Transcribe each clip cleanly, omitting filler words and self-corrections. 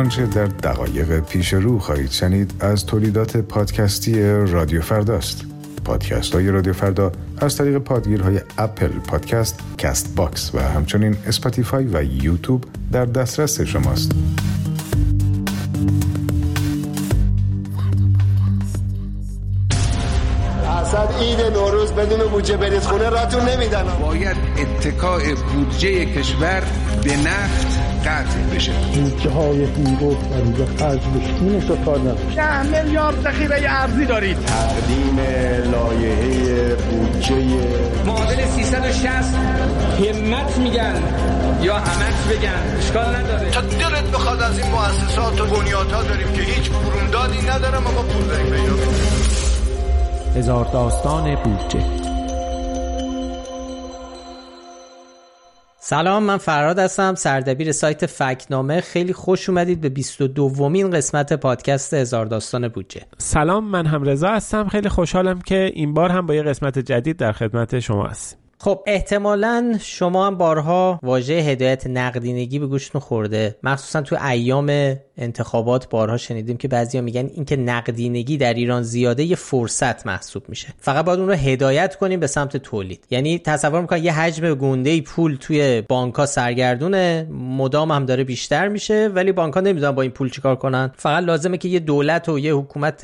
آنچه در دقایق پیش رو خواهید شنید از تولیدات پادکستی رادیو فرداست. پادکست های رادیو فردا از طریق پادگیرهای اپل پادکست، کست باکس و همچنین اسپاتیفای و یوتیوب در دسترس شماست. اصلا عید نوروز بدون بودجه برید خونه راتون نمیدن. باید اتکاء بودجه کشور به نفت قطع بشه. بودجه های دیروز برای خرج بشین استفاده نشه. 10 میلیارد ذخیره ارزی دارید. تقدیم لایحه بودجه معادل 360 همت میگن یا همت بگن اشکال نداره. تا دلت بخواد از این مؤسسات و بنیادها داریم که هیچ برومدادی نداره ما پول داریم پیدا کنیم. هزار داستان بودجه. سلام، من فرهاد هستم، سردبیر سایت فکتنامه. خیلی خوش اومدید به 22مین قسمت پادکست هزار داستان بودجه. سلام، من هم رضا هستم. خیلی خوشحالم که این بار هم با یه قسمت جدید در خدمت شما هستیم. خب احتمالاً شما هم بارها واژه هدایت نقدینگی به گوشتون خورده، مخصوصا تو ایام انتخابات بارها شنیدیم که بعضیا میگن این که نقدینگی در ایران زیاده یه فرصت محسوب میشه، فقط باید اون رو هدایت کنیم به سمت تولید. یعنی تصور میکنن یه حجم گنده‌ای پول توی بانک‌ها سرگردونه، مدام هم داره بیشتر میشه، ولی بانک‌ها نمیدونن با این پول چیکار کنن. فقط لازمه که یه دولت و یه حکومت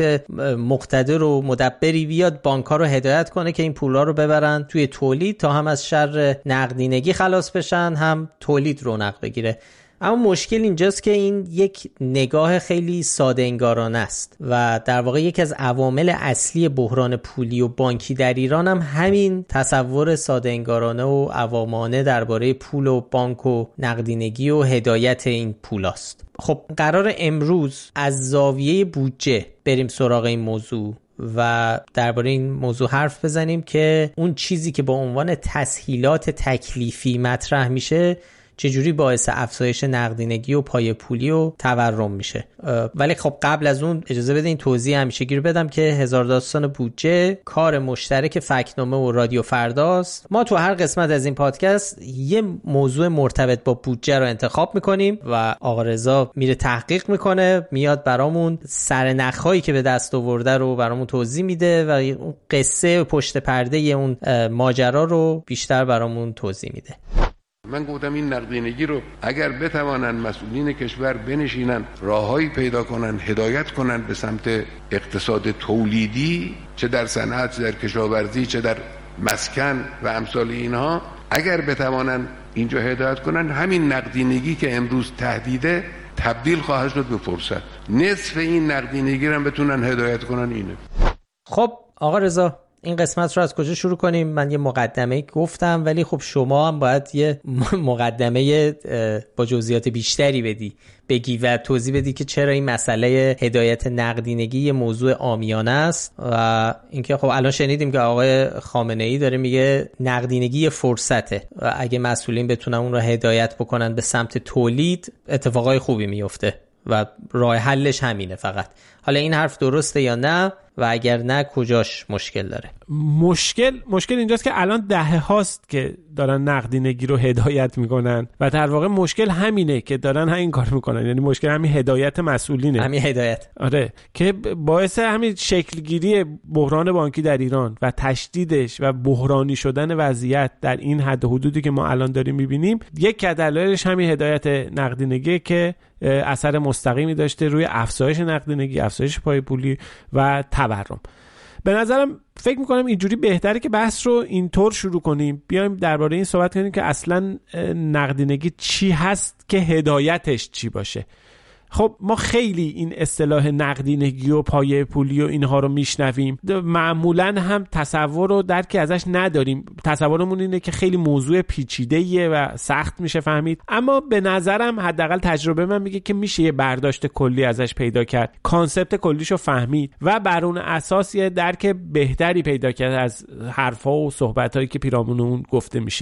مقتدر و مدبری بیاد بانک‌ها رو هدایت کنه که این پولا رو ببرن توی تولید تا هم از شر نقدینگی خلاص بشن، هم تولید رونق بگیره. اما مشکل اینجاست که این یک نگاه خیلی ساده انگارانه است و در واقع یکی از عوامل اصلی بحران پولی و بانکی در ایران هم همین تصور ساده انگارانه و عوامانه درباره پول و بانک و نقدینگی و هدایت این پولاست. خب قرار امروز از زاویه بودجه بریم سراغ این موضوع و درباره این موضوع حرف بزنیم که اون چیزی که با عنوان تسهیلات تکلیفی مطرح میشه چجوری باعث افزایش نقدینگی و پای پولی و تورم میشه. ولی خب قبل از اون اجازه بدین توضیح همیشگی رو بدم که هزار داستان بودجه کار مشترک فکتنامه و رادیو فرداست. ما تو هر قسمت از این پادکست یه موضوع مرتبط با بودجه رو انتخاب میکنیم و آقا رضا میره تحقیق میکنه، میاد برامون سرنخ‌هایی که به دست آورده رو برامون توضیح میده و اون قصه پشت پرده اون ماجرا رو بیشتر برامون توضیح میده. من گفتم این نقدینگی رو اگر بتوانن مسئولین کشور بنشینن راههایی پیدا کنن هدایت کنن به سمت اقتصاد تولیدی، چه در صنعت، چه در کشاورزی، چه در مسکن و امثال اینها، اگر بتوانن اینجا هدایت کنن، همین نقدینگی که امروز تهدیده تبدیل خواهد شد به فرصت. نصف این نقدینگی رو هم بتونن هدایت کنن اینه. خب آقا رضا، این قسمت رو از کجا شروع کنیم؟ من یه مقدمه گفتم ولی خب شما هم باید یه مقدمه با جزئیات بیشتری بگی و توضیح بدی که چرا این مسئله هدایت نقدینگی یه موضوع عامیانه است و اینکه خب الان شنیدیم که آقای خامنه‌ای داره میگه نقدینگی یه فرصته و اگه مسئولین بتونن اون رو هدایت بکنن به سمت تولید اتفاقای خوبی میفته و راه حلش همینه. فقط حالا این حرف درسته یا نه و اگر نه کجاش مشکل داره؟ مشکل اینجاست که الان دهه هاست که دارن نقدینگی رو هدایت میکنن و در واقع مشکل همینه که دارن همین کار میکنن. یعنی مشکل همین هدایت مسئولینه، همین هدایت، آره، که باعث همین شکلگیری بحران بانکی در ایران و تشدیدش و بحرانی شدن وضعیت در این حد و حدودی که ما الان داریم میبینیم، یک از دلایلش همین هدایت نقدینگی که اثر مستقیمی داشته روی افزایش نقدینگی، افزایش پای پولی و تورم. به نظرم فکر میکنم اینجوری بهتره که بحث رو اینطور شروع کنیم، بیایم درباره این صحبت کنیم که اصلا نقدینگی چی هست که هدایتش چی باشه. خب ما خیلی این اصطلاح نقدینگی و پایه پولی و اینها رو میشنویم، معمولا هم تصور و درکی ازش نداریم. تصورمون اینه که خیلی موضوع پیچیده‌ایه و سخت میشه فهمید، اما به نظرم حداقل تجربه من میگه که میشه یه برداشت کلی ازش پیدا کرد، کانسپت کلیشو فهمید و بر اون اساس یه درک بهتری پیدا کرد از حرفا و صحبتایی که پیرامون اون گفته میشه.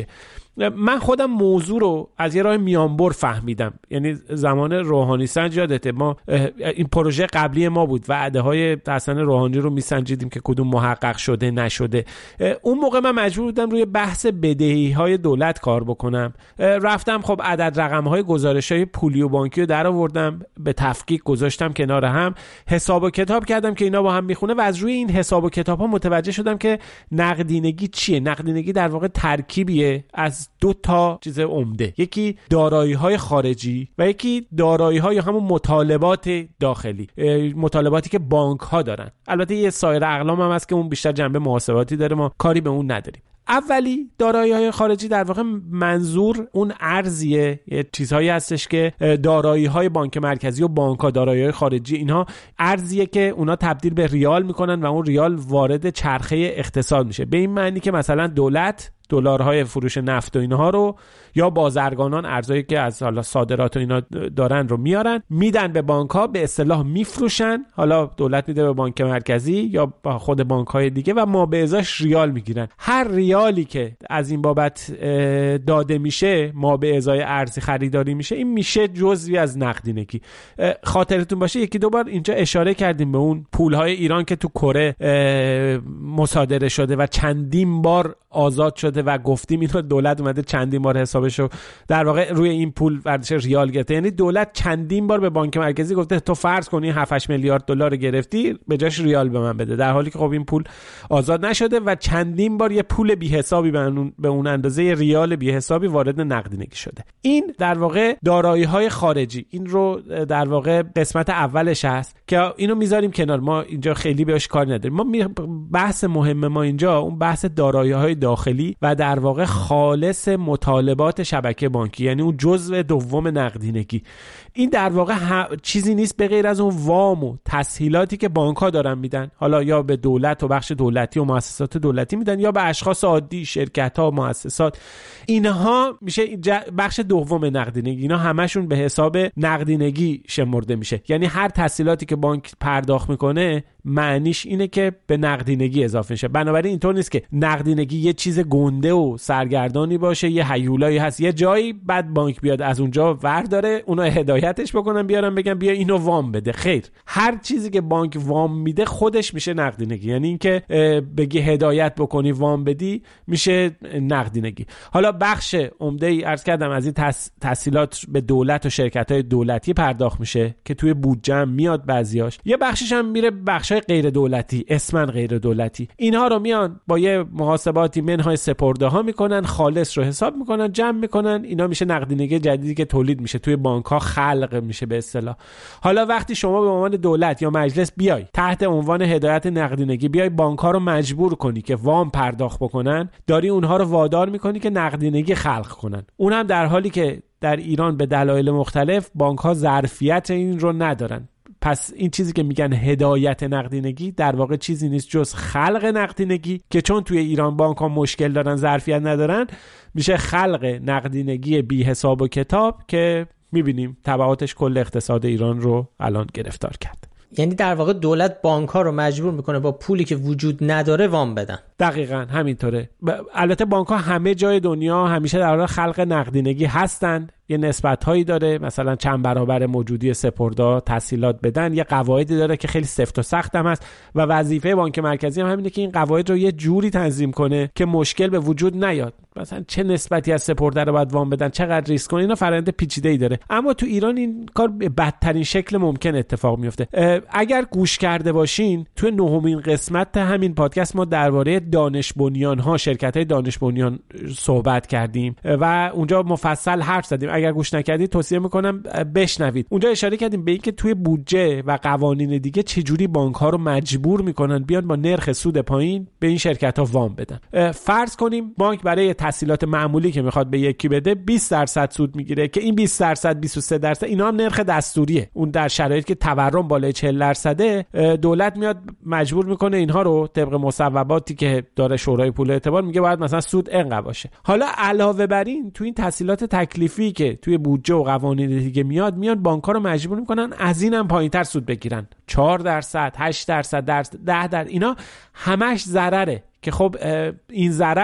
من خودم موضوع رو از یه راه میانبر فهمیدم. یعنی زمان روحانی سنج یادته، ما این پروژه قبلی ما بود، وعده های حسن روحانی رو میسنجیدیم که کدوم محقق شده نشده. اون موقع من مجبور بودم روی بحث بدهی های دولت کار بکنم. رفتم خب عدد رقم های گزارش های پولی و بانکی رو در آوردم، به تفکیک گذاشتم کنار هم، حساب و کتاب کردم که اینا با هم میخونه و از روی این حساب و کتاب ها متوجه شدم که نقدینگی چیه. نقدینگی در واقع ترکیبیه از دو تا چیز عمده، یکی دارایی های خارجی و یکی دارایی های همون مطالبات داخلی، مطالباتی که بانک ها دارن. البته یه سایر اقلام هم هست که اون بیشتر جنبه محاسباتی داره، ما کاری به اون نداریم. اولی دارایی‌های خارجی در واقع منظور اون ارزیه، یه چیزهایی هستش که دارایی‌های بانک مرکزی و بانک‌ها، دارایی‌های خارجی، اینها ارزیه که اونا تبدیل به ریال میکنن و اون ریال وارد چرخه اقتصاد میشه. به این معنی که مثلا دولت دلارهای فروش نفت و اینها رو یا بازرگانان ارزایی که از حالا صادرات و اینا دارن رو میارن میدن به بانک‌ها، به اصطلاح میفروشن. حالا دولت میده به بانک مرکزی یا با خود بانک‌های دیگه و ما به ازاش ریال میگیرن. هر ریالی که از این بابت داده میشه، ما به ازای ارزی خریداری میشه، این میشه جزوی از نقدینگی. خاطرتون باشه یکی دو بار اینجا اشاره کردیم به اون پولهای ایران که تو کره مصادره شده و چندین بار آزاد شده و گفتیم اینو دولت اومده چندین بار حسابشو در واقع روی این پول ورزش ریال گرفته. یعنی دولت چندین بار به بانک مرکزی گفته تو فرض کنی 7-8 میلیارد دلار گرفتی، به جاش ریال به من بده، در حالی که خب این پول آزاد نشده و چندین بار یه پول بی حسابی به اون اندازه ریال بی حسابی وارد نقدینگی شده. این در واقع دارایی‌های خارجی، این رو در واقع قسمت اولش هست که اینو میذاریم کنار، ما اینجا خیلی بهش کار نداریم. ما بحث مهم ما اینجا اون بحث دارایی‌های داخلی و در واقع خالص مطالبات شبکه بانکی، یعنی اون جزء دوم نقدینگی. این در واقع چیزی نیست به غیر از اون وام و تسهیلاتی که بانک‌ها دارن میدن، حالا یا به دولت و بخش دولتی و مؤسسات دولتی میدن یا به اشخاص عادی، شرکت‌ها، مؤسسات. اینها میشه بخش دوم نقدینگی. اینا همشون به حساب نقدینگی شمرده میشه. یعنی هر تسهیلاتی که بانک پرداخت میکنه معنیش اینه که به نقدینگی اضافه میشه. بنابراین اینطور نیست که نقدینگی یه چیز گنده و سرگردانی باشه، یه هیولایی هست یه جایی بعد بانک بیاد از اونجا ور داره اونا هدایتش بکنن بیارن بگن بیا اینو وام بده. خیر، هر چیزی که بانک وام میده خودش میشه نقدینگی. یعنی اینکه بگی هدایت بکنی وام بدی میشه نقدینگی. حالا بخش عمده ای عرض کردم از این تسهیلات به دولت و شرکت‌های دولتی پرداخت میشه که توی بودجه هم میاد بعضیاش. یه بخشش هم میره بخشای غیر دولتی، اسمن غیر دولتی. اینها رو میان با یه محاسباتی منهای سپرده ها میکنن، خالص رو حساب میکنن، جمع میکنن، اینا میشه نقدینگی جدیدی که تولید میشه توی بانک ها خلق میشه به اصطلاح. حالا وقتی شما به عنوان دولت یا مجلس بیای تحت عنوان هدایت نقدینگی بیای بانک ها رو مجبور کنی که وام پرداخت بکنن، داری اونها رو وادار میکنی که نقدینگی خلق کنن. اون هم در حالی که در ایران به دلایل مختلف بانک ها ظرفیت این رو ندارن. پس این چیزی که میگن هدایت نقدینگی در واقع چیزی نیست جز خلق نقدینگی که چون توی ایران بانک ها مشکل دارن، ظرفیت ندارن، میشه خلق نقدینگی بی حساب و کتاب که میبینیم تبعاتش کل اقتصاد ایران رو الان گرفتار کرد. یعنی در واقع دولت بانک ها رو مجبور میکنه با پولی که وجود نداره وام بدن. دقیقاً همینطوره. البته بانک ها همه جای دنیا همیشه در حال خلق نقدینگی هستن، یه نسبت هایی داره، مثلا چند برابر موجودی سپرده تسهیلات بدن، یه قواعدی داره که خیلی سفت و سخت هم هست و وظیفه بانک مرکزی هم همینه که این قواعد رو یه جوری تنظیم کنه که مشکل به وجود نیاد. مثلا چه نسبتی از سپرده رو باید وام بدن، چقدر ریسک کنه، اینا فرآیند پیچیده‌ای داره. اما تو ایران این کار به بدترین شکل ممکن اتفاق میفته. اگر گوش کرده باشین تو 9مین قسمت همین پادکست ما درباره دانش بنیان‌ها، شرکت‌های دانش بنیان صحبت کردیم و اونجا مفصل حرف زدیم. اگر گوش نکردید توصیه میکنم بشنوید. اونجا اشاره کردیم به اینکه توی بودجه و قوانین دیگه چجوری بانک‌ها رو مجبور میکنن بیان با نرخ سود پایین به این شرکت‌ها وام بدن. فرض کنیم بانک برای تسهیلات معمولی که میخواد به یکی بده 20% سود میگیره که این 20%، 23% اینا هم نرخ دستوریه. اون در شرایطی که تورم بالای 40% دولت میاد مجبور میکنه اینها رو طبق مصوباتی که داره شورای پول اعتبار میگه باید مثلا سود اینقدر باشه. حالا علاوه بر این تو این تسهیلات تکلیفی که توی بودجه و قوانین دیگه میان بانک‌ها رو مجبور میکنن از اینم پایینتر سود بگیرن. 4%، 8%، 10%، اینا همش ضرره که خب این ضرر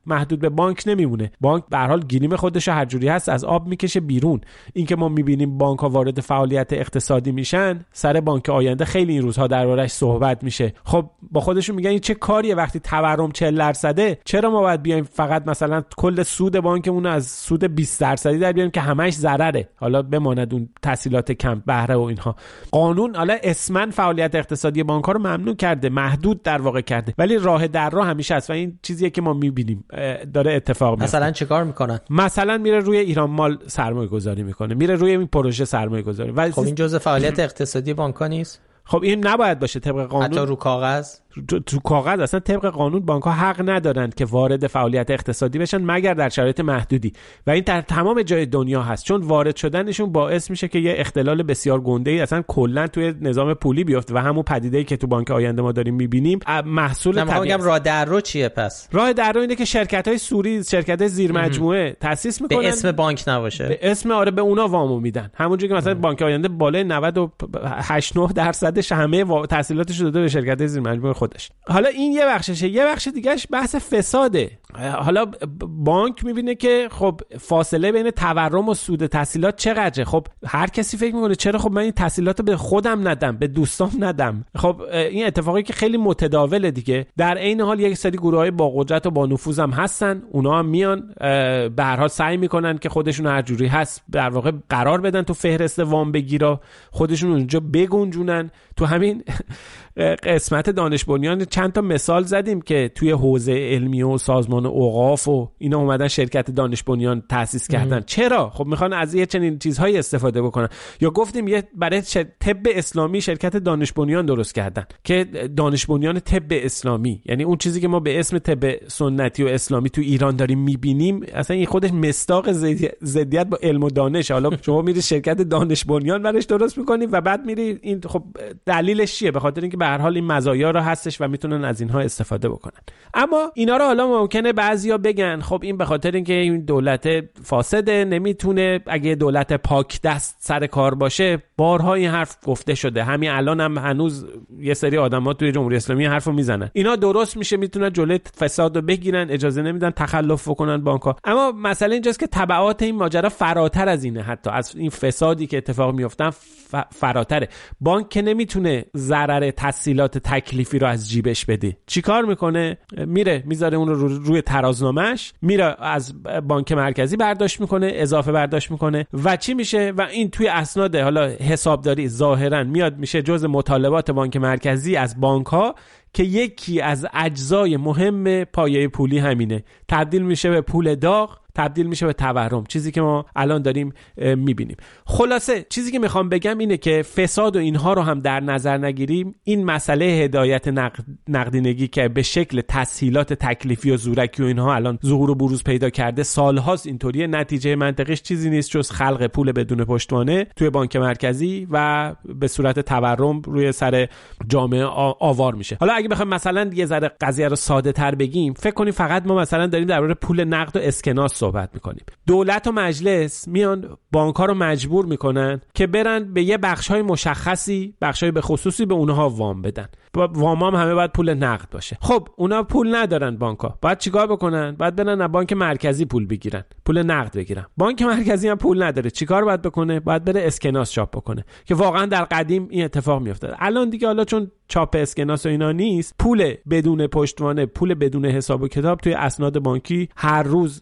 محدود به بانک نمیمونه. بانک به هر حال گلیم خودش هر جوری هست از آب میکشه بیرون. این که ما میبینیم بانک‌ها وارد فعالیت اقتصادی میشن، سر بانک آینده خیلی این روزها دربارش صحبت میشه. خب با خودشون میگن این چه کاریه وقتی تورم 40%، چرا ما باید بیایم فقط مثلا کل سود بانکمون از سود 20% در بیاریم که همش ضرره، حالا بماند اون تسهیلات کم بهره و اینها. قانون حالا اسمن فعالیت اقتصادی بانک‌ها رو ممنوع کرده، محدود در واقع کرده، ولی راه در راه همیشه هست و این چیزیه که ما میبینیم داره اتفاق میفته. مثلا چیکار میکنن؟ مثلا میره روی ایران مال سرمایه گذاری میکنه، میره روی این پروژه سرمایه گذاری. خب این جزء فعالیت اقتصادی بانک‌ها نیست؟ خب این نباید باشه طبق قانون. حتی رو کاغذ تو کاغذ اصلا طبق قانون بانک‌ها حق ندارند که وارد فعالیت اقتصادی بشن مگر در شرایط محدودی و این در تمام جای دنیا هست، چون وارد شدنشون باعث میشه که یه اختلال بسیار گنده‌ای اصلا کلا توی نظام پولی بیفته و همون پدیده‌ای که تو بانک آینده ما داریم می‌بینیم محصول طبیعی. راه دررو چیه پس؟ راه دررو اینه که شرکت‌های سوری، شرکت‌های زیر مجموعه تأسیس می‌کنن به اسم بانک نباشه، به اسم به اونا وامو میدن، همونجوری که مثلا بانک آینده بالای 98-9% همه تحصیلاتش رو داده به شرکت‌های زیر مجموعه خودش. حالا این یه بخششه. یه بخش دیگهش بحث فساده. حالا بانک میبینه که خب فاصله بین تورم و سود تحصیلات چقدره. خب هر کسی فکر میکنه چرا خب من این تحصیلات رو به خودم ندم، به دوستام ندم. خب این اتفاقی که خیلی متداوله دیگه. در عین حال یک سری گروه‌های با قدرت و با نفوذ هم هستن، اونا هم میان به هر حال سعی میکنن که خودشون هر جوری هست در واقع قرار بدن تو فهرست وام بگیرا، خودشون اونجا بگنجونن. تو همین قسمت دانش بنیان چند تا مثال زدیم که توی حوزه علمی و سازمان اوقاف و اینا اومدن شرکت دانش بنیان تأسیس کردن. چرا؟ خب میخوان از یه چنین چیزهایی استفاده بکنن. یا گفتیم یه برای طب اسلامی شرکت دانش بنیان درست کردن که دانش بنیان طب اسلامی، یعنی اون چیزی که ما به اسم طب سنتی و اسلامی تو ایران داریم میبینیم اصلا این خودش مصداق ضدیت با علم و دانش. حالا شما میری شرکت دانش بنیان برش درست میکنی و بعد میری این خب دلیلش چیه؟ به خاطر اینکه به هر حال این مزایا رو هستش و میتونن از اینها استفاده بکنن. اما اینا رو حالا ممکنه بعضیا بگن خب این به خاطر اینکه این دولت فاسده نمیتونه، اگه دولت پاک دست سر کار باشه. بارها این حرف گفته شده، همین الان هم هنوز یه سری آدما توی جمهوری اسلامی حرفو میزنن اینا درست میشه، میتونن جلوی فساد رو بگیرن، اجازه نمیدن تخلف بکنن بانک‌ها. اما مسئله اینجاست که تبعات این ماجرا فراتر از اینه، حتی از این فسادی که اتفاق میافتن فراتره. بانک که نمیتونه ضرر تسهیلات تکلیفی رو از جیبش بده. چیکار میکنه؟ میره میذاره اون رو روی ترازنامه‌اش، میره از بانک مرکزی برداشت میکنه، اضافه برداشت میکنه و چی میشه؟ و این توی اسناد حالا حسابداری ظاهرا میاد میشه جزء مطالبات بانک مرکزی از بانک‌ها که یکی از اجزای مهم پایه پولی همینه، تبدیل میشه به پول داغ، تبدیل میشه به تورم، چیزی که ما الان داریم میبینیم. خلاصه چیزی که میخوام بگم اینه که فساد و اینها رو هم در نظر نگیریم، این مسئله هدایت نقدینگی که به شکل تسهیلات تکلیفی و زورکی و اینها الان ظهور و بروز پیدا کرده سالهاست اینطوریه، نتیجه منطقیش چیزی نیست جز خلق پول بدون پشتوانه توی بانک مرکزی و به صورت تورم روی سر جامعه آوار میشه. حالا اگه بخوایم مثلا یه ذره قضیه رو ساده تر بگیم، فکر کنیم فقط ما مثلا داریم درباره پول نقد و اسکناس صحبت میکنیم. دولت و مجلس میان بانک‌ها رو مجبور میکنن که برن به یه بخش‌های مشخصی، بخش‌های به خصوصی به اونها وام بدن. وام هم همه باید پول نقد باشه. خب اونا پول ندارن بانک‌ها. باید چیکار بکنن؟ باید برن از بانک مرکزی پول بگیرن، پول نقد بگیرن. بانک مرکزی هم پول نداره. چیکار باید بکنه؟ باید بره اسکناس چاپ بکنه. که واقعا در قدیم این اتفاق میافتاد. الان دیگه حالا چون چاپ اسکناس و اینا نیست، پول بدون پشتوانه، پول بدون حساب و کتاب توی اسناد بانکی هر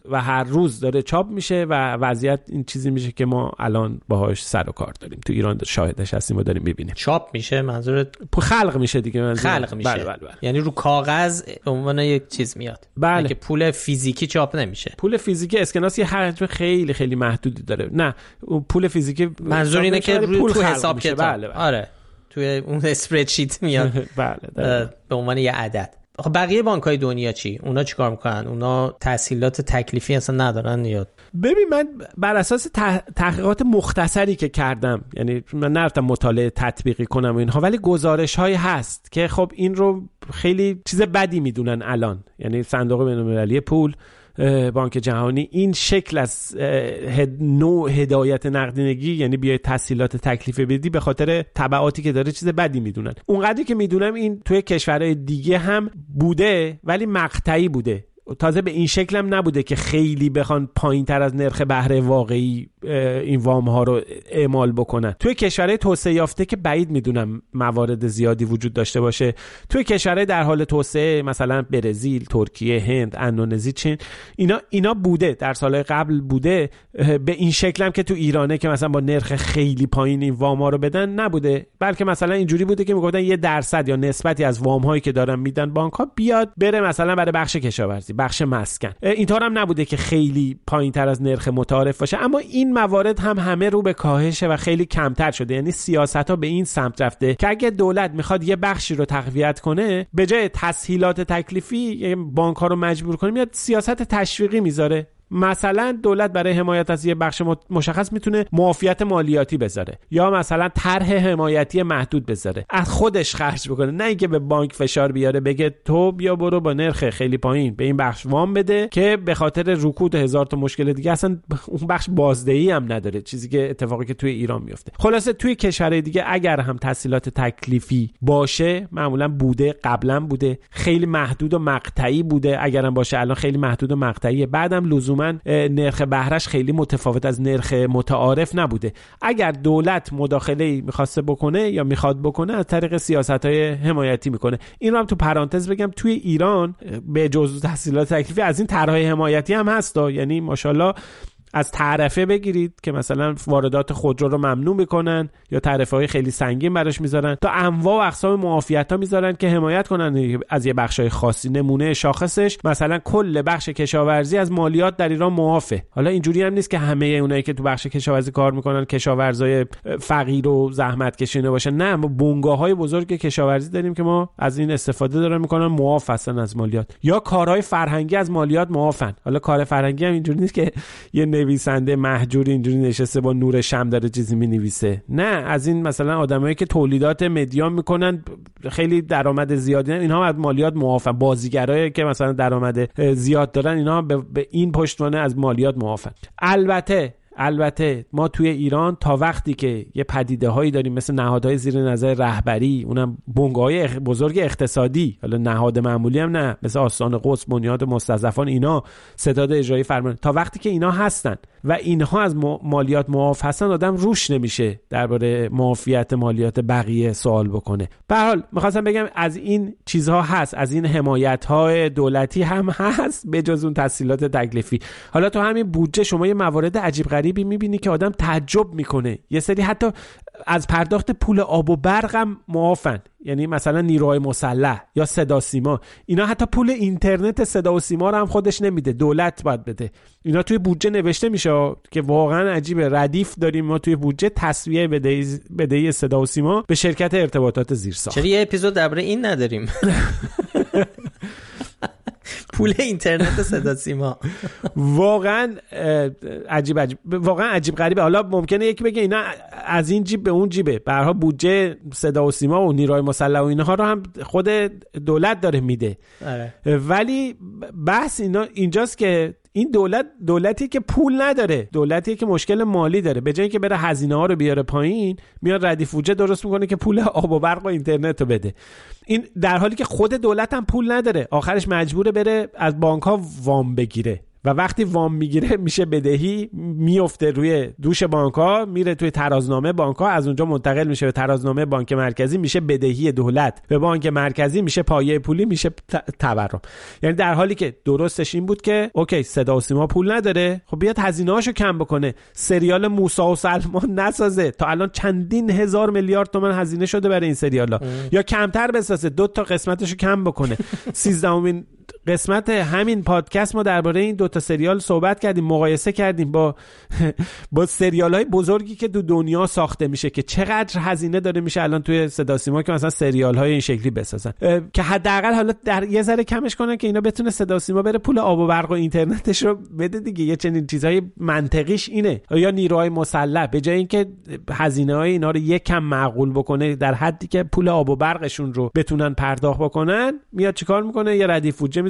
روز داره چاپ میشه و وضعیت این چیزی میشه که ما الان باهاش سر و کار داریم. تو ایران شاهدش هستیم و داریم میبینیم. چاپ میشه، منظورت خلق میشه دیگه؟ خلق میشه. بله. یعنی رو کاغذ به عنوان یک چیز میاد. بله. که پول فیزیکی چاپ نمیشه. پول فیزیکی اسکناس یه حجم خیلی خیلی محدودی داره. نه پول فیزیکی منظور اینه که رو تو حساب کتاب. بله. آره توی اون اسپردشیت میاد. بله. به عنوان یه عدد. خب بقیه بانک‌های دنیا چی؟ اونا چیکار میکنن؟ اونا تسهیلات تکلیفی اصلا ندارن یا؟ ببین من بر اساس تحقیقات مختصری که کردم، یعنی من نرفتم مطالعه تطبیقی کنم اینها، ولی گزارش‌هایی هست که خب این رو خیلی چیز بدی میدونن الان. یعنی صندوق بین‌المللی پول، بانک جهانی این شکل از نوع هدایت نقدینگی، یعنی بیای تسهیلات تکلیفی بدی، به خاطر تبعاتی که داره چیز بدی میدونن. اونقدری که میدونم این توی کشورهای دیگه هم بوده ولی مقطعی بوده. تازه به این شکل هم نبوده که خیلی بخوان پایین‌تر از نرخ بهره واقعی این وام ها رو اعمال بکنن. توی کشورهای توسعه یافته که بعید میدونم موارد زیادی وجود داشته باشه، توی کشورهای در حال توسعه مثلا برزیل، ترکیه، هند، اندونزی، چین، اینا بوده، در سالهای قبل بوده. به این شکل هم که تو ایرانه که مثلا با نرخ خیلی پایین این وام ها رو بدن نبوده، بلکه مثلا اینجوری بوده که میگفتن 1% یا نسبتی از وام هایی که دارن میدن بانک ها بیاد بره مثلا برای بخش کشاورزی، بخش مسکن. اینطور هم نبوده که خیلی پایین‌تر از نرخ متعارف باشه، اما این موارد هم همه رو به کاهشه و خیلی کمتر شده. یعنی سیاست‌ها به این سمت رفته که اگه دولت میخواد یه بخشی رو تقویت کنه، به جای تسهیلات تکلیفی بانک‌ها رو مجبور کنه، میاد سیاست تشویقی میذاره. مثلا دولت برای حمایت از یه بخش مشخص میتونه معافیت مالیاتی بذاره یا مثلا طرح حمایتی محدود بذاره، از خودش خرج بکنه، نه اینکه به بانک فشار بیاره بگه تو بیا برو با نرخ خیلی پایین به این بخش وام بده، که به خاطر رکود هزار تا مشکل دیگه اصلا اون بخش بازدهی هم نداره، چیزی که اتفاقی که توی ایران میفته. خلاصه توی کشورهای دیگه اگر هم تسهیلات تکلیفی باشه، معمولا بوده، قبلا بوده، خیلی محدود و مقطعی بوده، اگرم باشه الان خیلی محدود و مقطعیه، بعدم لزوما نرخ بهرهش خیلی متفاوت از نرخ متعارف نبوده. اگر دولت مداخله میخواسته بکنه یا میخواد بکنه، از طریق سیاست‌های حمایتی میکنه. این رو هم تو پرانتز بگم، توی ایران به جز تسهیلات تکلیفی از این طرح‌های حمایتی هم هست، یعنی ماشاءالله از تعرفه بگیرید که مثلا واردات خودرو رو ممنوع میکنن یا تعرفه‌های خیلی سنگین براش میذارن، تا انواع و اقسام معافیت‌ها میذارن که حمایت کنن از یه بخشای خاصی. نمونه شاخصش مثلا کل بخش کشاورزی از مالیات در ایران معافه. حالا اینجوری هم نیست که همه اونایی که تو بخش کشاورزی کار میکنن کشاورزای فقیر و زحمت کشیده باشن، نه، ما بنگاه‌های بزرگ کشاورزی داریم که ما از این استفاده دارن میکنن، معاف هستن از مالیات. یا کارهای فرهنگی از مالیات معافن. حالا کار فرهنگی هم اینجوری نیست که یه نویسنده مهجوری اینجوری نشسته با نور شمع داره چیزی مینویسه، نه، از این مثلا آدمایی که تولیدات مدیا میکنن، خیلی درآمد زیادی دارن، اینها از مالیات معافن. بازیگرایی که مثلا درآمد زیاد دارن، اینها به این پشتوانه از مالیات معافن. البته ما توی ایران تا وقتی که یه پدیده هایی داریم مثل نهادهای زیر نظر رهبری، اونم بنگاه‌های بزرگ اقتصادی، حالا نهاد معمولی هم نه، مثل آستان قدس، بنیاد مستضعفان، اینا ستاد اجرایی فرمان، تا وقتی که اینا هستن و اینها از مالیات معاف هستن، آدم روش نمیشه درباره معافیت مالیات بقیه سوال بکنه. به هر حال می‌خواستم بگم از این چیزها هست، از این حمایت‌های دولتی هم هست به جز اون تسهیلات تکلیفی. حالا تو همین بودجه شما یه موارد عجیب غریبی می‌بینی که آدم تعجب میکنه. یه سری حتی از پرداخت پول آب و برق هم معافن، یعنی مثلا نیروهای مسلح یا صدا سیما، اینا حتی پول اینترنت صدا و سیما رو هم خودش نمیده، دولت باید بده. اینا توی بودجه نوشته میشه که واقعا عجیبه. ردیف داریم ما توی بودجه تسویه بدهی صدا و سیما به شرکت ارتباطات زیرساخت. چرا یه اپیزود درباره این نداریم؟ پول اینترنت صدا سیما واقعا عجیب غریبه. حالا ممکنه یکی بگه اینا از این جیب به اون جیبه، به هر حال بودجه صدا و سیما و نیروهای مسلح و اینها رو هم خود دولت داره میده. ولی بحث اینجاست که این دولتی که پول نداره، دولتی که مشکل مالی داره، به جای اینکه بره هزینه ها رو بیاره پایین، میاد ردیف بودجه درست میکنه که پول آب و برق و اینترنت رو بده. این در حالی که خود دولت هم پول نداره، آخرش مجبوره بره از بانک ها وام بگیره و وقتی وام میگیره میشه بدهی، میفته روی دوش بانک ها، میره توی ترازنامه بانک ها، از اونجا منتقل میشه به ترازنامه بانک مرکزی، میشه بدهی دولت به بانک مرکزی، میشه پایه پولی، میشه تورم. یعنی در حالی که درستش این بود که اوکی صدا و سیما پول نداره، خب بیاد هزینه‌هاشو کم بکنه، سریال موسی و سلمان نسازه. تا الان چندین هزار میلیارد تومان هزینه شده برای این سریالا، یا کمتر بسازه، 2 تا قسمتشو کم بکنه. 13مین قسمت همین پادکست ما درباره این 2 تا سریال صحبت کردیم، مقایسه کردیم با سریال‌های بزرگی که تو دنیا ساخته میشه که چقدر هزینه داره میشه الان توی صدا سیما که مثلا سریال‌های این شکلی بسازن، که حداقل حالا در یه ذره کمش کنن که اینا بتونه صدا سیما بره پول آب و برق و اینترنتش رو بده دیگه. یه چنین چیزای منطقیش اینه. یا نیروهای مسلح به جای اینکه هزینه‌های اینا رو یکم معقول بکنه در حدی که پول آب و برقشون رو بتونن پرداخت بکنن، میاد چیکار میکنه؟ یه ردیف بودجه میذاره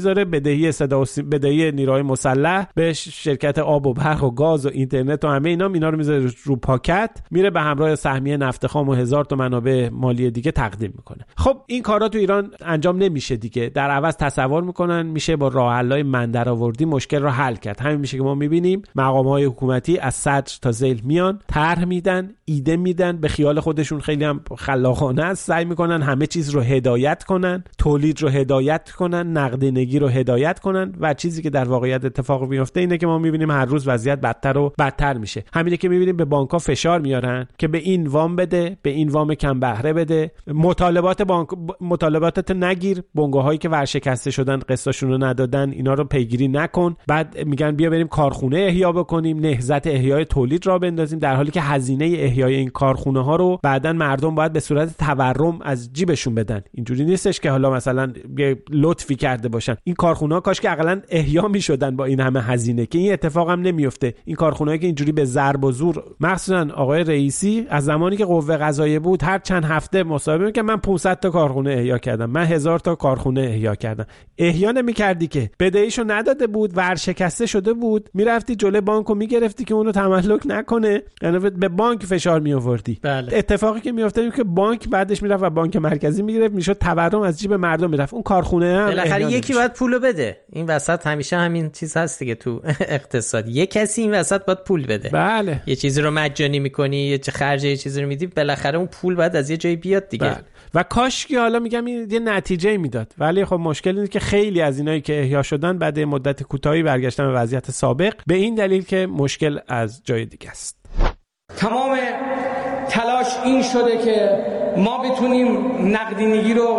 میذاره، بدهی نیروهای مسلح به شرکت آب و برق و گاز و اینترنت و همه اینا رو میذاره رو پاکت، میره به همراه سهمیه نفت خام و 1000 تا منابع مالی دیگه تقدیم میکنه. خب این کارا تو ایران انجام نمیشه دیگه. در عوض تصور میکنن میشه با راه حل‌های من درآوردی مشکل رو حل کرد. همین میشه که ما میبینیم مقام‌های حکومتی از صدر تا ذیل میان، طرح میدن، ایده میدن، به خیال خودشون خیلی هم خلاقانه است، سعی میکنن همه چیز رو هدایت کنن، تولید رو هدایت کنن، نقدینگی رو هدایت کنن و چیزی که در واقعیت اتفاق میفته اینه که ما میبینیم هر روز وضعیت بدتر و بدتر میشه. همینه که میبینیم به بانک‌ها فشار میارن که به این وام بده، به این وام کم بهره بده، مطالباتت نگیر، بنگاهایی که ورشکسته شدن قسطاشون رو ندادن اینا رو پیگیری نکن. بعد میگن بیا بریم کارخونه احیا بکنیم، نهضت احیای تولید را بندازیم، در حالی که هزینه احیای این کارخونه ها رو بعداً مردم باید به صورت تورم از جیبشون بدن. اینجوری نیستش که حالا مثلا لطفی کرده باشن. این کارخونه ها کاش که عقلاً احیا میشدن با این همه هزینه، که این اتفاق هم نمیفته. این کارخونه‌ای که اینجوری به ضرب و زور، مخصوصاً آقای رئیسی از زمانی که قوه قضاییه بود هر چند هفته مصاحبه می‌کرد من 500 تا کارخونه احیا کردم، من 1000 تا کارخونه احیا کردم. احیا نمی‌کردی که بدهیشو نداده بود، ورشکسته شده بود، میرفتی جلوی بانکو میگرفتی که اونو تملک نکنه، یعنی به بانک فشار میآوردی. بله. اتفاقی که میافتاد این که بانک بعدش میرفت و بانک مرکزی میگرفت، میشد تورم از جیب مردم میرفت. اون کارخونه هم بالاخره یکی باید پولو بده. این وسط همیشه همین چیز هست دیگه تو اقتصاد، یه کسی این وسط باید پول بده. بله. یه چیزی رو مجانی میکنی، یه خرج یه چیزی رو میدی، بالاخره اون پول باید از یه جایی بیاد دیگه. بله. و کاش که حالا میگم این یه نتیجه میداد، ولی خب مشکل اینه که خیلی از اینایی که احیا شدن بعد مدت کوتاهی برگشتن به وضعیت سابق، به این دلیل که مشکل از جای دیگه است. تمام تلاش این شده که ما بتونیم نقدینگی رو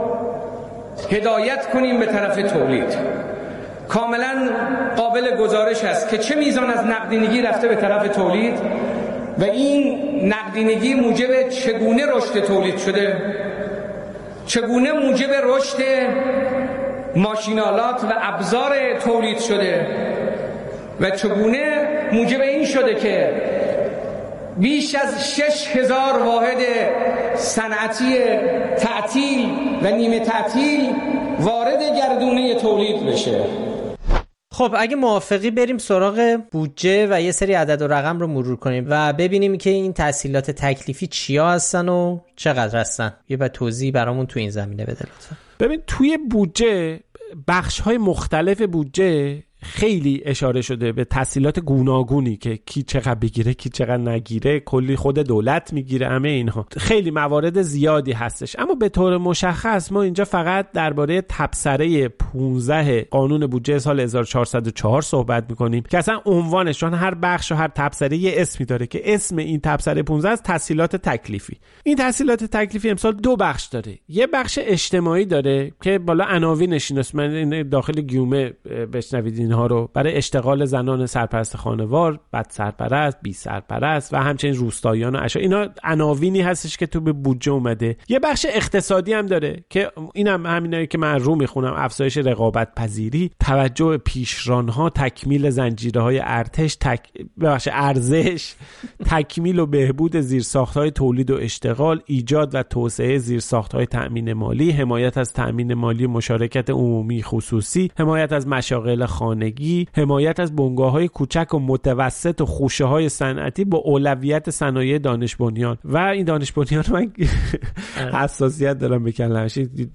هدایت کنیم به طرف تولید. کاملا قابل گزارش است که چه میزان از نقدینگی رفته به طرف تولید و این نقدینگی موجب چگونه رشد تولید شده، چگونه موجب رشد ماشینالات و ابزار تولید شده و چگونه موجب این شده که بیش از 6000 واحد صنعتی تعطیل و نیمه تعطیل وارد گردونه تولید بشه. خب اگه موافقی بریم سراغ بودجه و یه سری عدد و رقم رو مرور کنیم و ببینیم که این تسهیلات تکلیفی چیا هستن و چقدر هستن. یه بعد توضیح برامون تو این زمینه بده لطفا. ببین توی بودجه بخش‌های مختلف بودجه خیلی اشاره شده به تسهیلات گوناگونی که کی چقدر بگیره کی چقدر نگیره، کلی خود دولت میگیره، همه اینها خیلی موارد زیادی هستش. اما به طور مشخص ما اینجا فقط درباره تبصره 15 قانون بودجه سال 1404 صحبت میکنیم که اصلا عنوانش، چون هر بخش و هر تبصره یه اسمی داره که اسم این تبصره 15 از تسهیلات تکلیفی. این تسهیلات تکلیفی امسال دو بخش داره. یه بخش اجتماعی داره که بالا عناوینش اینه، داخل گیومه بشنوید اینها رو، برای اشتغال زنان سرپرست خانوار، بد سرپرست، بی سرپرست و همچنین روستاییان و اشخاص. اینا عناوینی هستش که تو به بودجه اومده. یه بخش اقتصادی هم داره که اینم همینایی که من رو میخونم: افزایش رقابت پذیری، توجه به پیشرانها، تکمیل زنجیره‌های ارتش، ارزش، تکمیل و بهبود زیرساخت‌های تولید و اشتغال، ایجاد و توسعه زیرساخت‌های تأمین مالی، حمایت از تأمین مالی مشارکت عمومی خصوصی، حمایت از مشاغل خانگی، حمایت از بنگاه‌های کوچک و متوسط و خوشه‌های صنعتی با اولویت صنایع دانش بنیان. و این دانش بنیان من حساسیت دارم به کلمه‌اش.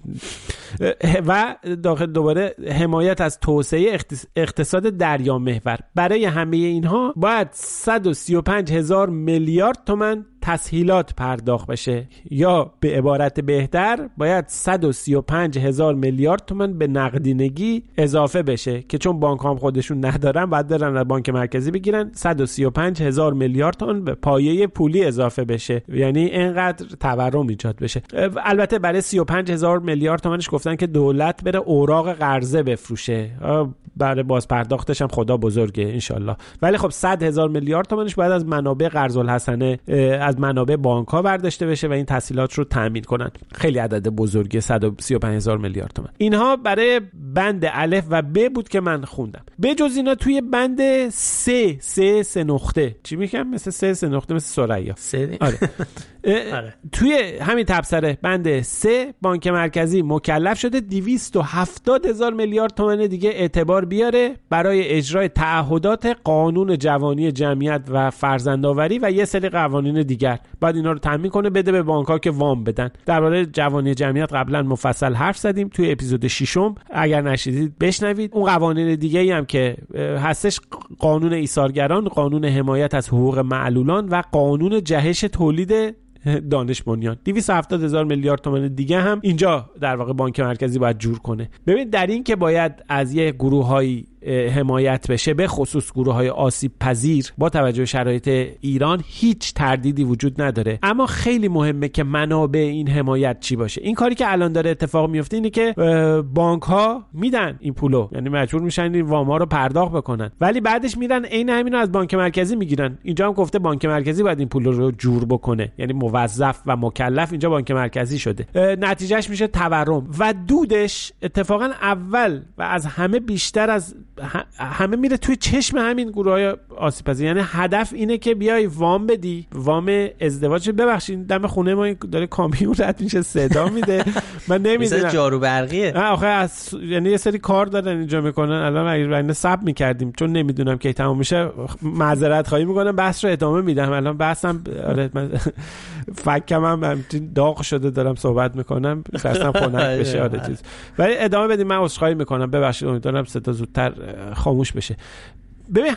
و داخل دوباره حمایت از توسعه اقتصاد دریا محور. برای همه اینها باید 135,000 میلیارد تومان تسهیلات پرداخت بشه، یا به عبارت بهتر باید 135,000 میلیارد تومان به نقدینگی اضافه بشه که چون بانک هم خودشون ندارن باید برن از بانک مرکزی بگیرن. 135,000 میلیارد تومان به پایه پولی اضافه بشه، یعنی اینقدر تورم ایجاد بشه. البته برای 35,000 میلیارد تومانش گفتن که دولت بره اوراق قرضه بفروشه، برای باز پرداختش هم خدا بزرگه انشالله. ولی خب 100,000 میلیارد تومانش باید از منابع قرض الحسنه، از منابع بانک ها برداشته بشه و این تسهیلات رو تامین کنن. خیلی عدد بزرگی، 135,000 میلیارد تومان. اینها برای بند الف و ب بود که من خوندم. به جز اینا توی بند سه نقطه چی میگم؟ مثل سه نقطه، مثل ثریا. آره. توی همین تبصره بند 3 بانک مرکزی مکلف مکلف شده 270,000 میلیارد تومان دیگه اعتبار بیاره برای اجرای تعهدات قانون جوانی جمعیت و فرزندآوری و یه سری قوانین دیگر. بعد اینا رو تامین کنه بده به بانک‌ها که وام بدن. درباره جوانی جمعیت قبلا مفصل حرف زدیم توی اپیزود 6. اگر نشیدید بشنوید. اون قوانین دیگه‌ای هم که هستش قانون ایثارگران، قانون حمایت از حقوق معلولان و قانون جهش تولید دانش بنیان. 270,000 میلیارد تومان دیگه هم اینجا در واقع بانک مرکزی باید جور کنه. ببین در این که باید از یه گروه‌های حمایت بشه، به خصوص گروه‌های آسیب پذیر، با توجه به شرایط ایران هیچ تردیدی وجود نداره. اما خیلی مهمه که منابع این حمایت چی باشه. این کاری که الان داره اتفاق میفته اینه که بانک‌ها میدن این پولو، یعنی مجبور میشن این وام‌ها رو پرداخت بکنن، ولی بعدش میرن عین همینو از بانک مرکزی میگیرن. اینجا هم گفته بانک مرکزی باید این پول رو جور بکنه، یعنی موظف و مکلف اینجا بانک مرکزی شده. نتیجهش میشه تورم و دودش اتفاقا اول و از همه بیشتر از همه میره توی چشم همین گروهای آسیب پذیر. یعنی هدف اینه که بیای وام بدی، وام ازدواج. ببخشید دم خونه ما داره کامیون رد میشه صدا میده، من نمیدونم مثلا جارو برقیه. آخه یعنی یه سری کار دارن اینجا میکنن. الان اگه صبر میکردیم چون نمیدونم کی تمام میشه، معذرت خواهی میکنم، بحث رو ادامه میدم. الان بحثم آره من فکم هم داغ شده دارم صحبت میکنم، خواستم خنک بشه آره چیز. ولی ادامه بدیم. من عذرخواهی میکنم، ببخشید، امیدوارم صدا زودتر خاموش بشه. ببین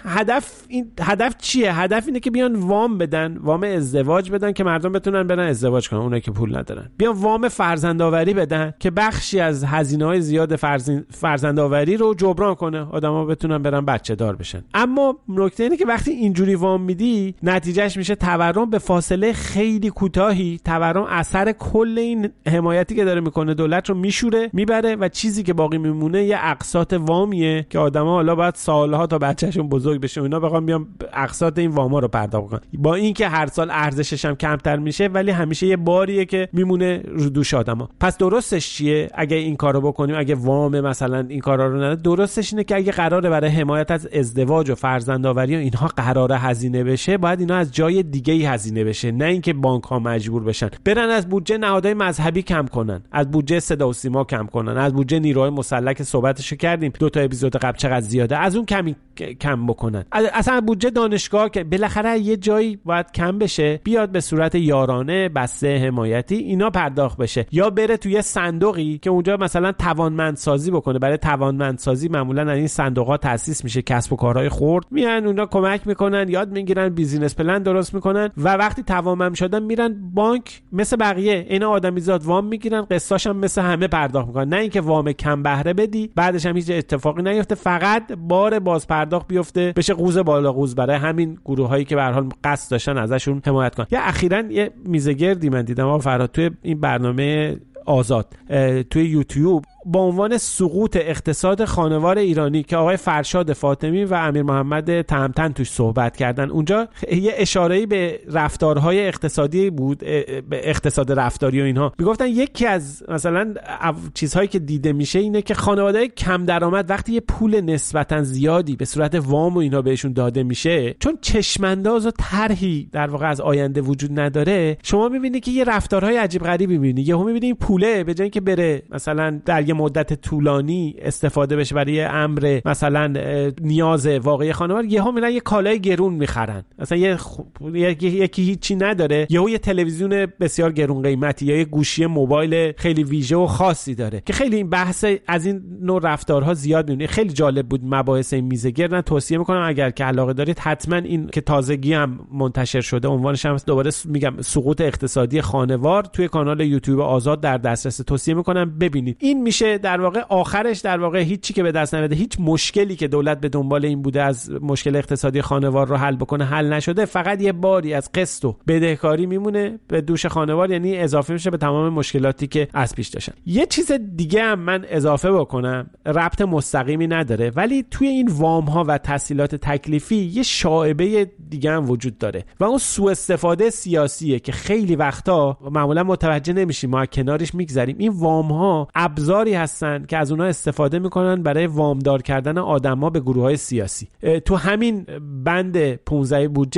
هدف چیه؟ هدف اینه که بیان وام بدن، وام ازدواج بدن که مردم بتونن برن ازدواج کنن، اونایی که پول ندارن. بیان وام فرزندآوری بدن که بخشی از هزینه‌های زیاد فرزندآوری رو جبران کنه، آدما بتونن برن بچه دار بشن. اما نکته اینه که وقتی اینجوری وام میدی، نتیجهش میشه تورم به فاصله خیلی کوتاهی. تورم اثر کل این حمایتی که داره میکنه دولت رو میشوره، میبره و چیزی که باقی میمونه یه اقساط وامیه که آدما حالا بعد سالها تا بچه‌شون بزرگ بشه اینا بخوام بیام اقساط این واما رو پرداخت کنن. با اینکه هر سال ارزشش هم کمتر میشه، ولی همیشه یه باریه که میمونه رو دوش آدما. پس درستش چیه اگه این کارو بکنیم؟ اگه وام مثلا این کارا رو نده، درستش اینه که اگه قراره برای حمایت از ازدواج و فرزندآوری و اینها قراره هزینه بشه، باید اینا از جای دیگه‌ای هزینه بشه، نه اینکه بانک‌ها مجبور بشن برن از بودجه نهادهای مذهبی کم کنن، از بودجه صدا و سیما کم کنن، از بودجه نیروهای مسلح که صحبتشو کردیم 2 تا اپیزود قبل چقدر زیاده، از اون کم بکنن. اصلا بودجه دانشگاه که بالاخره یه جایی باید کم بشه، بیاد به صورت یارانه، بسته حمایتی اینا پرداخت بشه، یا بره توی صندوقی که اونجا مثلا توانمندسازی بکنه. برای توانمندسازی معمولا از این صندوق‌ها تأسیس میشه، کسب و کارهای خرد میان اونجا کمک میکنن، یاد میگیرن، بیزینس پلن درست میکنن و وقتی توانمند شدن میرن بانک، مثل بقیه اینا آدمیزاد وام میگیرن، قسطاش هم مثل همه پرداخت میکنن. نه اینکه وام کم بهره بدی بعدش هم هیچ اتفاقی نیفته، فقط بار باز پرداخت بیفته، بشه قوز بالا قوز برای همین گروهایی که به هر حال قصد داشتن ازشون حمایت کنن. یا اخیراً یه میزگردی من دیدم آقا فرهاد توی این برنامه آزاد توی یوتیوب با عنوان سقوط اقتصاد خانوار ایرانی که آقای فرشاد فاطمی و امیر محمد تهمتن توش صحبت کردن. اونجا یه اشاره‌ای به رفتارهای اقتصادی بود، به اقتصاد رفتاری و اینها. میگفتن یکی از مثلا چیزهایی که دیده میشه اینه که خانواده‌های کم درآمد وقتی یه پول نسبتا زیادی به صورت وام و اینا بهشون داده میشه، چون چشمانداز و طرحی در واقع از آینده وجود نداره، شما میبینید که یه رفتارهای عجیب غریبی میبینید. یهو میبینید این پوله به جای اینکه بره مثلا در یه مدت طولانی استفاده بشه برای یه امر مثلا نیاز واقعی خانوار، یهو میرن یه کالای گرون میخرن. مثلا یکی هیچی نداره، یهو یه تلویزیون بسیار گرون قیمتی یا یه گوشی موبایل خیلی ویژه و خاصی داره، که خیلی این بحث از این نوع رفتارها زیاد میبینید. خیلی جالب بود مباحث این میزگرد، توصیه میکنم اگر که علاقه دارید حتما. این که تازگی هم منتشر شده، عنوانش هم دوباره میگم سقوط اقتصادی خانوار، توی کانال یوتیوب آزاد در دسترس، توصیه میکنم ببینید. این میشه در واقع آخرش در واقع هیچی که به دست نمیاد، هیچ مشکلی که دولت به دنبال این بوده از مشکل اقتصادی خانوار رو حل بکنه حل نشده، فقط یه باری از قسط و بدهکاری میمونه به دوش خانوار، یعنی اضافه میشه به تمام مشکلاتی که از پیش داشتن. یه چیز دیگه هم من اضافه بکنم، ربط مستقیمی نداره، ولی توی این وام ها و تسهیلات تکلیفی یه شائبه دیگه هم وجود داره و اون سوء استفاده سیاسیه که خیلی وقتا معمولا متوجه نمیشیم، ما کنارش میگذریم. این وام ها ابزاری هستن که از اونها استفاده میکنن برای وامدار کردن آدما به گروه‌های سیاسی. تو همین بند 15 بودجه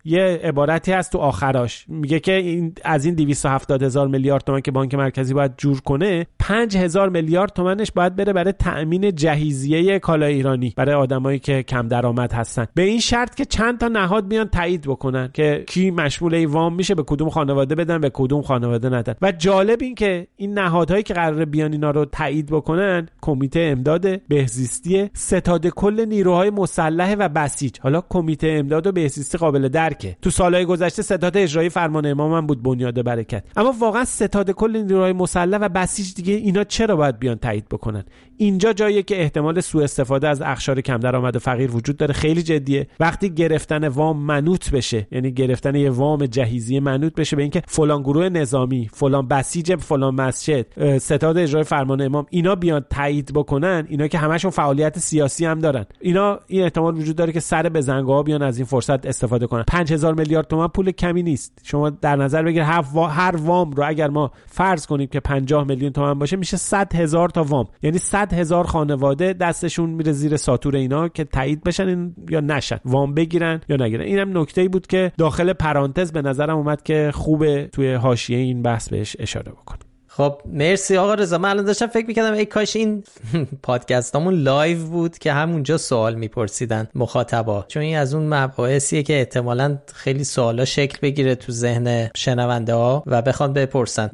یه عبارتی هست تو آخراش میگه که این از این 270,000 میلیارد تومان که بانک مرکزی باید جور کنه 5,000 میلیارد تومانش باید بره برای تأمین جهیزیه کالای ایرانی برای آدمایی که کم درآمد هستن، به این شرط که چند تا نهاد بیان تایید بکنن که کی مشمول این وام میشه، به کدوم خانواده بدن، به کدوم خانواده ندن. و جالب این که این نهادهایی که قراره بیان اینا رو تایید بکنن کمیته امداد بهزیستی ستاد کل نیروهای مسلح و بسیج. حالا کمیته امداد و بهزیستی قابل درکه، تو سالهای گذشته ستاد اجرایی فرمان امام هم بود بنیاد برکت، اما واقعا ستاد کل نیروهای مسلح و بسیج دیگه اینا چرا باید بیان تایید بکنن؟ اینجا جاییه که احتمال سوء استفاده از اقشار کم درآمد و فقیر وجود داره، خیلی جدیه. وقتی گرفتن وام منوط بشه، یعنی گرفتن یه وام جهیزیه منوط بشه به اینکه فلان گروه نظامی، فلان بسیج فلان مسجد، ستاد اجرای فرمان امام اینا بیان تایید بکنن، اینا که همشون فعالیت سیاسی هم دارن، اینا این احتمال وجود داره که سر بزنگاها بیان از این فرصت استفاده کنن. 5,000 میلیارد تومان پول کمی نیست. شما در نظر بگیر هر وام رو اگر ما فرض کنیم که 50 میلیون تومان باشه میشه 100,000 تا وام، یعنی 100,000 خانواده دستشون میره زیر ساطور اینا که تایید بشن یا نشن، وام بگیرن یا نگیرن. اینم نکته‌ای بود که داخل پرانتز به نظرم اومد که خوبه توی حاشیه این بحث بهش اشاره بکنم. خب مرسی آقا رضا. من الان داشتم فکر می‌کردم ای کاش این پادکستامون لایو بود که همونجا سوال میپرسیدن مخاطبا، چون این از اون مباحثیه که احتمالاً خیلی سوالا شکل بگیره تو ذهن شنونده ها و بخوان بپرسن.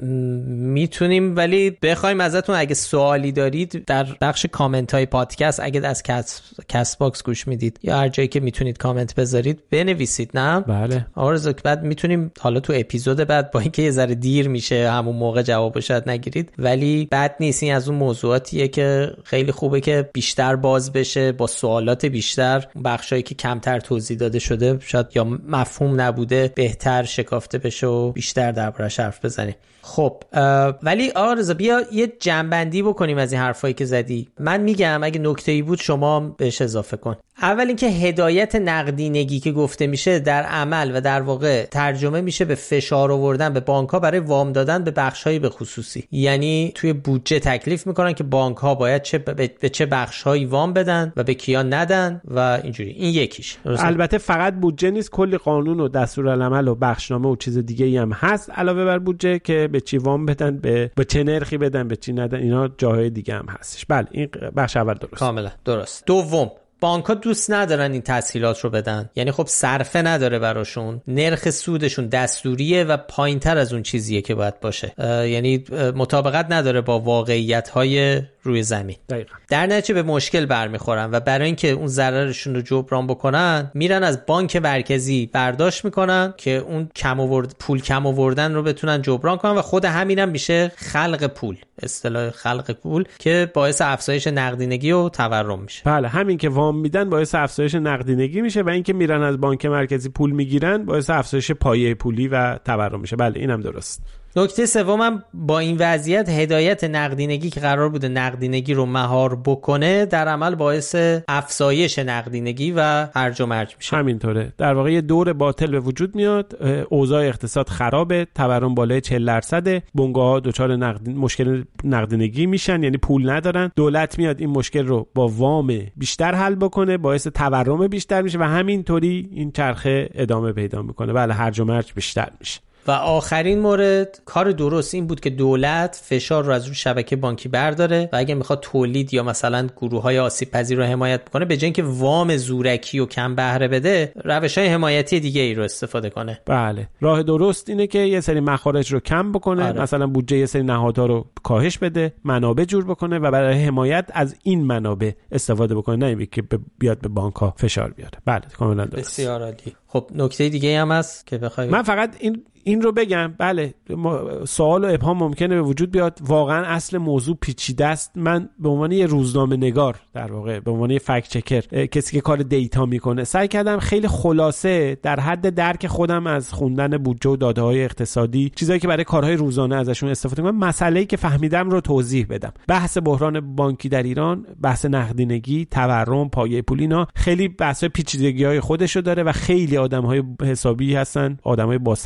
میتونیم ولی بخوایم ازتون اگه سوالی دارید در بخش کامنت های پادکست، اگه از کست باکس گوش میدید یا هر جایی که میتونید کامنت بذارید بنویسید. نه بله آقا رضا، بعد میتونیم حالا تو اپیزود بعد با اینکه یه ذره دیر میشه همون موقع جوابش نگیرید، ولی بد نیست. این از اون موضوعاتیه که خیلی خوبه که بیشتر باز بشه با سوالات بیشتر، بخشایی که کمتر توضیح داده شده شاید یا مفهوم نبوده بهتر شکافته بشه و بیشتر دربارش حرف بزنیم. خب ولی آقا رضا بیا یه جنبندی بکنیم از این حرفایی که زدی. من میگم اگه نکته‌ای بود شما بهش اضافه کن. اول اینکه هدایت نقدینگی که گفته میشه در عمل و در واقع ترجمه میشه به فشار آوردن به بانک‌ها برای وام دادن به بخش‌های به خصوصی، یعنی توی بودجه تکلیف میکنن که بانک‌ها باید به چه بخش‌هایی وام بدن و به کیا ندن و اینجوری. این یکیش. البته فقط بودجه نیست، کلی قانون و دستورالعمل و بخشنامه و چیز دیگه‌ای هم هست علاوه بر بودجه که به چی وام بدن، به چه نرخی بدن، به چی ندن، اینا جاهای دیگه هم هستش. بله این بخش اول درست، کاملا درست. دوم، بانک‌ها دوست ندارن این تسهیلات رو بدن، یعنی خب صرفه نداره براشون، نرخ سودشون دستوریه و پایین‌تر از اون چیزیه که باید باشه، یعنی مطابقت نداره با واقعیت‌های روی زمین. دقیقاً. در نتیجه به مشکل برمیخورن و برای اینکه اون ضررشون رو جبران بکنن میرن از بانک مرکزی برداشت میکنن که اون پول کم آوردن رو بتونن جبران کنن و خود همینم میشه خلق پول، اصطلاح خلق پول که باعث افزایش نقدینگی و تورم میشه. بله همین که وام میدن باعث افزایش نقدینگی میشه و اینکه میرن از بانک مرکزی پول میگیرن باعث افزایش پایه پولی و تورم میشه. بله اینم درست. نکته سومم با این وضعیت هدایت نقدینگی که قرار بوده نقدینگی رو مهار بکنه در عمل باعث افزایش نقدینگی و هرج و مرج میشه. همینطوره، در واقع یه دور باطل به وجود میاد، اوضاع اقتصاد خرابه، تورم بالای 40%، بنگاه‌ها دچار مشکل نقدینگی میشن، یعنی پول ندارن. دولت میاد این مشکل رو با وام بیشتر حل بکنه، باعث تورم بیشتر میشه و همینطوری این چرخه ادامه پیدا میکنه. بله هرج و مرج بیشتر میشه. و آخرین مورد، کار درست این بود که دولت فشار رو از روی شبکه بانکی برداره و اگه میخواد تولید یا مثلا گروه‌های آسیب پذیر رو حمایت بکنه به جای اینکه وام زورکی و کم بهره بده روش‌های حمایتی دیگه ای رو استفاده کنه. بله راه درست اینه که یه سری مخارج رو کم بکنه. آره. مثلا بودجه یه سری نهادها رو کاهش بده، منابع جور بکنه و برای حمایت از این منابع استفاده بکنه، نه اینکه بیاد به بانک‌ها فشار بیاره. بله کاملا درست. بسیار عالی. خب نکته دیگه هم هست که بخوای؟ من فقط این رو بگم. بله سوال و ابهام ممکنه به وجود بیاد، واقعا اصل موضوع پیچیده است. من به عنوان یه روزنامه نگار، در واقع به عنوان یه فکت چکر، کسی که کار دیتا میکنه، سعی کردم خیلی خلاصه در حد درک خودم از خوندن بودجه و داده‌های اقتصادی، چیزایی که برای کارهای روزانه ازشون استفاده کنم، مسئله‌ای که فهمیدم رو توضیح بدم. بحث بحران بانکی در ایران، بحث نقدینگی، تورم، پایه پول، اینا خیلی بحث پیچیدگی‌های خودشو داره و خیلی آدم‌های حسابی هستن، آدم‌های باسواد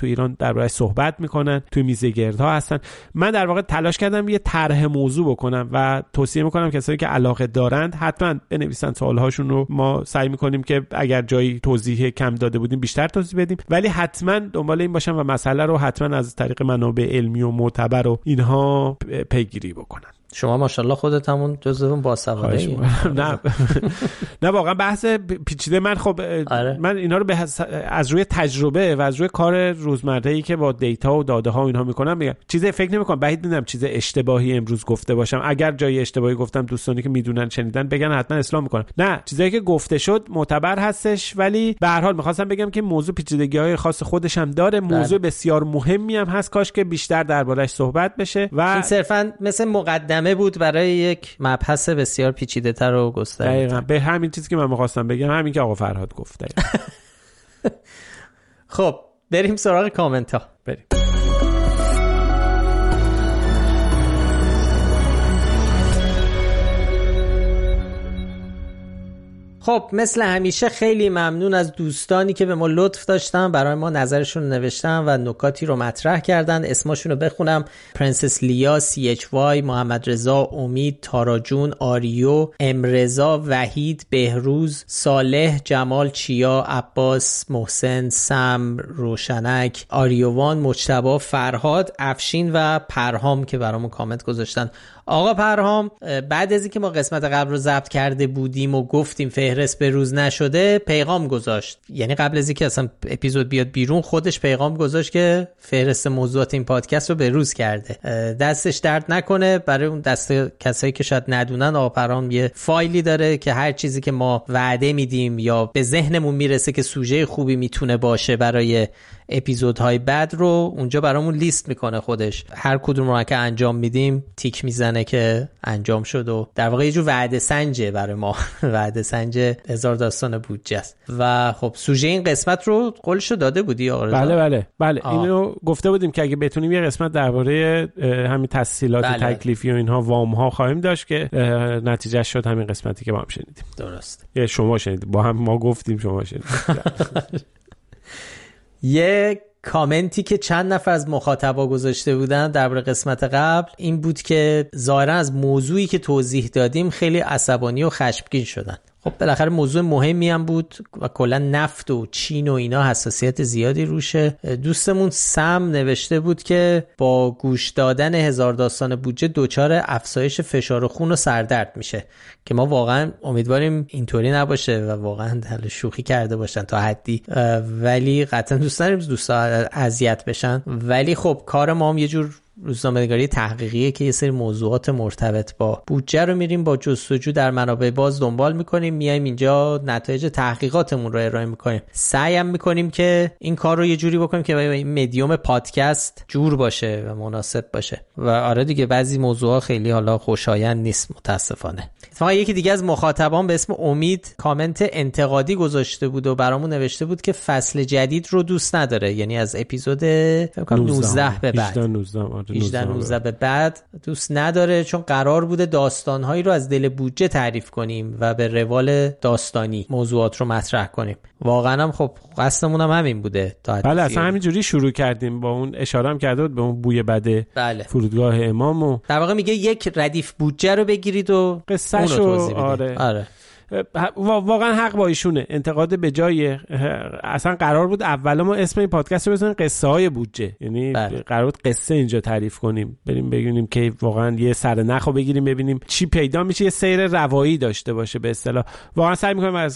تو ایران درباره‌اش صحبت میکنن، تو میزگردها هستن. من در واقع تلاش کردم یه طرح موضوع بکنم و توصیه میکنم کسایی که علاقه دارند حتما بنویسن سوالهاشون رو. ما سعی میکنیم که اگر جایی توضیح کم داده بودیم بیشتر توضیح بدیم، ولی حتما دنبال این باشن و مسئله رو حتما از طریق منابع علمی و معتبر و اینها پیگیری بکنن. شما ماشاءالله خودت همون جزو باسواده‌ای. نه واقعا بحث پیچیده. من خب من اینا رو از روی تجربه و از روی کار روزمره‌ای که با دیتا و داده ها و اینها میکنم میگم. چیزی فکر نمی‌کنم بعید میدونم چیز اشتباهی امروز گفته باشم. اگر جای اشتباهی گفتم دوستانی که میدونن شنیدن بگن حتما اصلاح میکنم. نه، چیزایی که گفته شد معتبر هستش، ولی به هر حال می‌خواستم بگم که موضوع پیچیدگی‌های خاص خودش هم داره. موضوع بسیار مهمی هم هست، کاش که بیشتر درباره‌اش صحبت بشه و این صرفاً مثل مقدمه بود برای یک مبحث بسیار پیچیده‌تر و گسترده. دقیقاً به همین چیزی که من می‌خواستم بگم، همین که آقا فرهاد گفت. خب بریم سراغ کامنت ها. بریم. خب مثل همیشه خیلی ممنون از دوستانی که به ما لطف داشتن، برای ما نظرشون نوشتن و نکاتی رو مطرح کردن. اسمشون رو بخونم: پرنسس لیا، CHY، محمد رضا، امید، تاراجون، آریو، امرزا، وحید، بهروز، صالح، جمال، چیا، عباس، محسن، سم، روشنک، آریوان، مجتبی، فرهاد، افشین و پرهام که برامون کامنت گذاشتن. آقا پرهام بعد از اینکه ما قسمت قبل رو ضبط کرده بودیم و گفتیم فهرست به روز نشده، پیغام گذاشت. یعنی قبل از اینکه اصلا اپیزود بیاد بیرون خودش پیغام گذاشت که فهرست موضوعات این پادکست رو به روز کرده. دستش درد نکنه. برای اون دست کسایی که شاید ندونن، آقا پرهام یه فایلی داره که هر چیزی که ما وعده میدیم یا به ذهنمون میرسه که سوژه خوبی میتونه باشه برای اپیزودهای بعد رو اونجا برامون لیست میکنه خودش. هر کدوم رو که انجام میدیم تیک میزنه که انجام شد و در واقع یه جور وعده سنجه برای ما. وعده سنج هزار داستان بودجه است. و خب سوژه این قسمت رو قولشو داده بودی آقا رضا؟ بله اینو گفته بودیم که اگه بتونیم یه قسمت درباره همین تسهیلات تکلیفی و اینها، وام ها خواهیم داشت که نتیجه شد همین قسمتی که با هم شنیدیم. درست. یا شما شنیدید، با هم ما گفتیم شما شنیدید. یه کامنتی که چند نفر از مخاطبا گذاشته بودن درباره قسمت قبل این بود که ظاهرا از موضوعی که توضیح دادیم خیلی عصبانی و خشمگین شدن. خب بالاخره موضوع مهمی هم بود و کلا نفت و چین و اینا حساسیت زیادی روشه. دوستمون سم نوشته بود که با گوش دادن هزار داستان بودجه دچار افزایش فشار خون و سردرد میشه، که ما واقعا امیدواریم اینطوری نباشه و واقعا دل شوخی کرده باشن تا حدی، ولی قطعا دوست نداریم دوستا اذیت بشن. ولی خب کار ما هم یه جور روزنامه‌نگاری تحقیقیه که یه سری موضوعات مرتبط با بودجه رو میریم با جستجو در منابع باز دنبال میکنیم، میایم اینجا نتایج تحقیقاتمون رو ارائه میکنیم. سعیم میکنیم که این کار رو یه جوری بکنیم که این مدیوم پادکست جور باشه و مناسب باشه. و آره دیگه بعضی موضوعا خیلی حالا خوشایند نیست متاسفانه. اتفاقا یکی دیگه از مخاطبان به اسم امید کامنت انتقادی گذاشته بود و برامون نوشته بود که فصل جدید رو دوست نداره، یعنی از اپیزود فکر کنم 19 به بعد 19 به بعد دوست نداره، چون قرار بوده داستانهایی رو از دل بودجه تعریف کنیم و به روال داستانی موضوعات رو مطرح کنیم. واقعا هم خب قصدمون هم همین بوده. بله اصلا همینجوری شروع کردیم، با اون اشاره هم کرده بود به اون بوی بده فرودگاه امام و در واقع میگه یک ردیف بودجه رو بگیرید و قصه‌شو. آره. واقعا حق با ایشونه. انتقاد به جای. اصلا قرار بود اول ما اسم این پادکست رو بزنیم قصه های بودجه، یعنی قرار بود قصه اینجا تعریف کنیم، بریم ببینیم که واقعا یه سرنخو بگیریم ببینیم چی پیدا میشه، یه سیر روایی داشته باشه به اصطلاح. واقعا سعی می‌کنیم از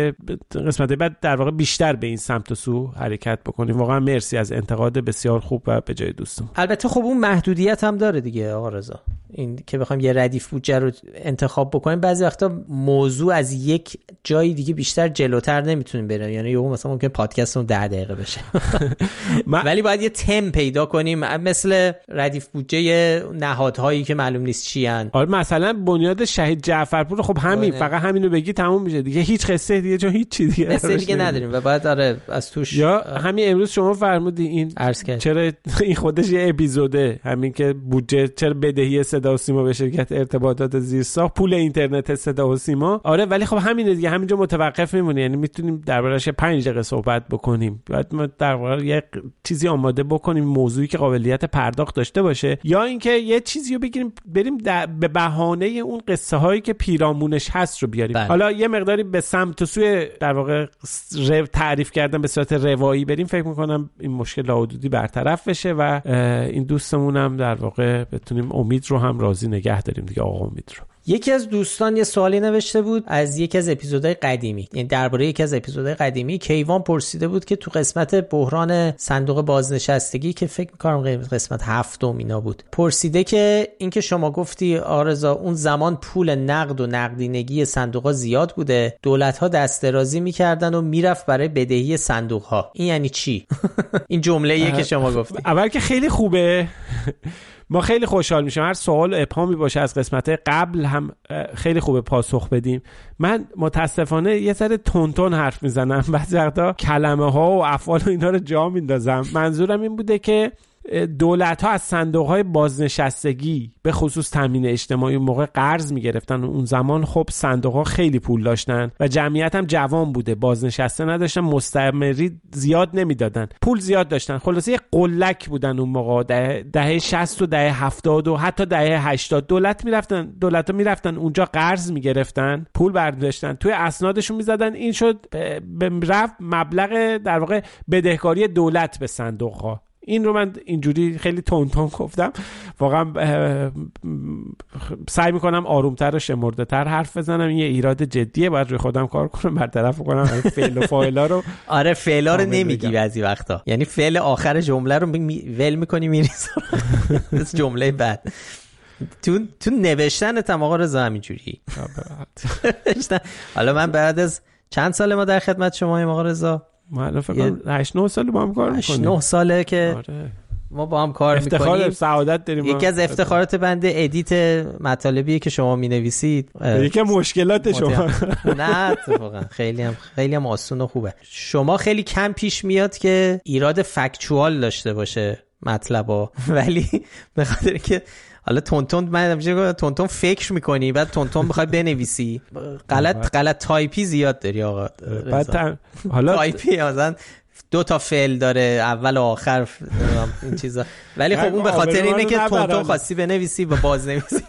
قسمت بعد در واقع بیشتر به این سمت و سو حرکت بکنیم. واقعا مرسی از انتقاد بسیار خوب و به جای دوستم. البته خب اون محدودیت هم داره دیگه آقا رضا، این که بخوایم یه ردیف بودجه رو انتخاب بکنیم بعضی وقتا موضوع از یک جایی دیگه بیشتر جلوتر نمیتونیم بریم، یعنی یهو مثلا ممکن پادکستمون 10 دقیقه بشه. ولی باید یه تم پیدا کنیم، مثل ردیف بودجه نهادهایی که معلوم نیست چی ان. آره مثلا بنیاد شهید جعفرپور، خب همین فقط همینو بگی تموم میشه دیگه، هیچ قصه دیگه چون هیچ چیز دیگه قصه دیگه نداریم و بعد آره از توش. یا همین امروز شما فرمودی این چرا این خودش یه اپیزوده، همین که بودجه چرا بدهی صدا و سیما به شرکت ارتباطات زیرساخت، پول اینترنت صدا و سیما. آره ولی خب همینه دیگه، همینجا متوقف میمونه. یعنی میتونیم دربارش 5 دقیقه صحبت بکنیم، بعد ما در واقع یه چیزی آماده بکنیم، موضوعی که قابلیت پرداخت داشته باشه، یا اینکه یه چیزی رو بگیریم بریم به بهانه اون قصه هایی که پیرامونش هست رو بیاریم. حالا یه مقداری به سمت و سوی در واقع تعریف کردن به صورت روایی بریم، فکر میکنم این مشکل لاحدودی برطرف بشه و این دوستمون هم در واقع بتونیم امید رو هم راضی نگه داریم دیگه. آقا امید رو. یکی از دوستان یه سوالی نوشته بود از یکی از اپیزودهای قدیمی، یعنی درباره یکی از اپیزودهای قدیمی. کیوان پرسیده بود که تو قسمت بحران صندوق بازنشستگی که فکر می‌کنم قسمت 7 اینا بود، پرسیده که اینکه شما گفتی آرزا اون زمان پول نقد و نقدینگی صندوق‌ها زیاد بوده، دولت‌ها دست درازی می‌کردن و میرفت برای بدهی صندوق‌ها، این یعنی چی؟ این جمله‌ایه که شما گفتی. اول که خیلی خوبه، ما خیلی خوشحال میشیم هر سوال ابهامی باشه از قسمت قبل هم خیلی خوبه پاسخ بدیم. من متاسفانه یه ذره تونتون حرف میزنم، بعضی وقتا کلمه ها و افعال و اینا رو جا میندازم. منظورم این بوده که دولت ها از صندوق های بازنشستگی به خصوص تامین اجتماعی موقع قرض میگرفتن. اون زمان خب صندوق ها خیلی پول داشتن و جمعیت هم جوان بوده، بازنشسته نداشتن، مستثمری زیاد نمیدادن، پول زیاد داشتن. خلاصه یه قلک بودن اون موقع، دهه 60 و دهه 70 و حتی دهه 80 دولت ها میرفتن اونجا قرض میگرفتن، پول برداشتن، توی اسنادشون میزدن، این شد رفت مبلغ در واقع بدهکاری دولت به صندوق ها. این رو من اینجوری خیلی تون گفتم، واقعا سعی میکنم آرومتر و شمرده‌تر حرف بزنم. این یه ایراد جدیه، باید روی خودم کار کنم، برطرف کنم فعل و فاعلا رو. آره فعلا رو نمیگی بعضی وقتا، یعنی فعل آخر جمله رو ول میکنی میریزی مثل جمله بعد. تو نوشتنت هم آقا رضا همینجوری. حالا من بعد از چند سال ما در خدمت شماییم آقا رضا؟ ما فکر 8-9 سال با هم کار میکنیم. 8-9 ساله که آره. ما با هم کار میکنیم. افتخار سعادت داریم. یکی از افتخارات بنده ادیت مطالبی که شما مینویسید، یکی مشکلات شما نه اتفاقا خیلی هم آسون و خوبه. شما خیلی کم پیش میاد که ایراد فکچوال داشته باشه مطلبا، ولی به خاطر که حالا تونتون فکر میکنی بعد تونتون بخوای بنویسی، غلط تایپی زیاد داری آقا. بعد حالا تایپی مثلا 2 تا فعل داره اول و آخر این چیزا، ولی خب اون به خاطر اینه که تونتون خواستی بنویسی و باز نویسی.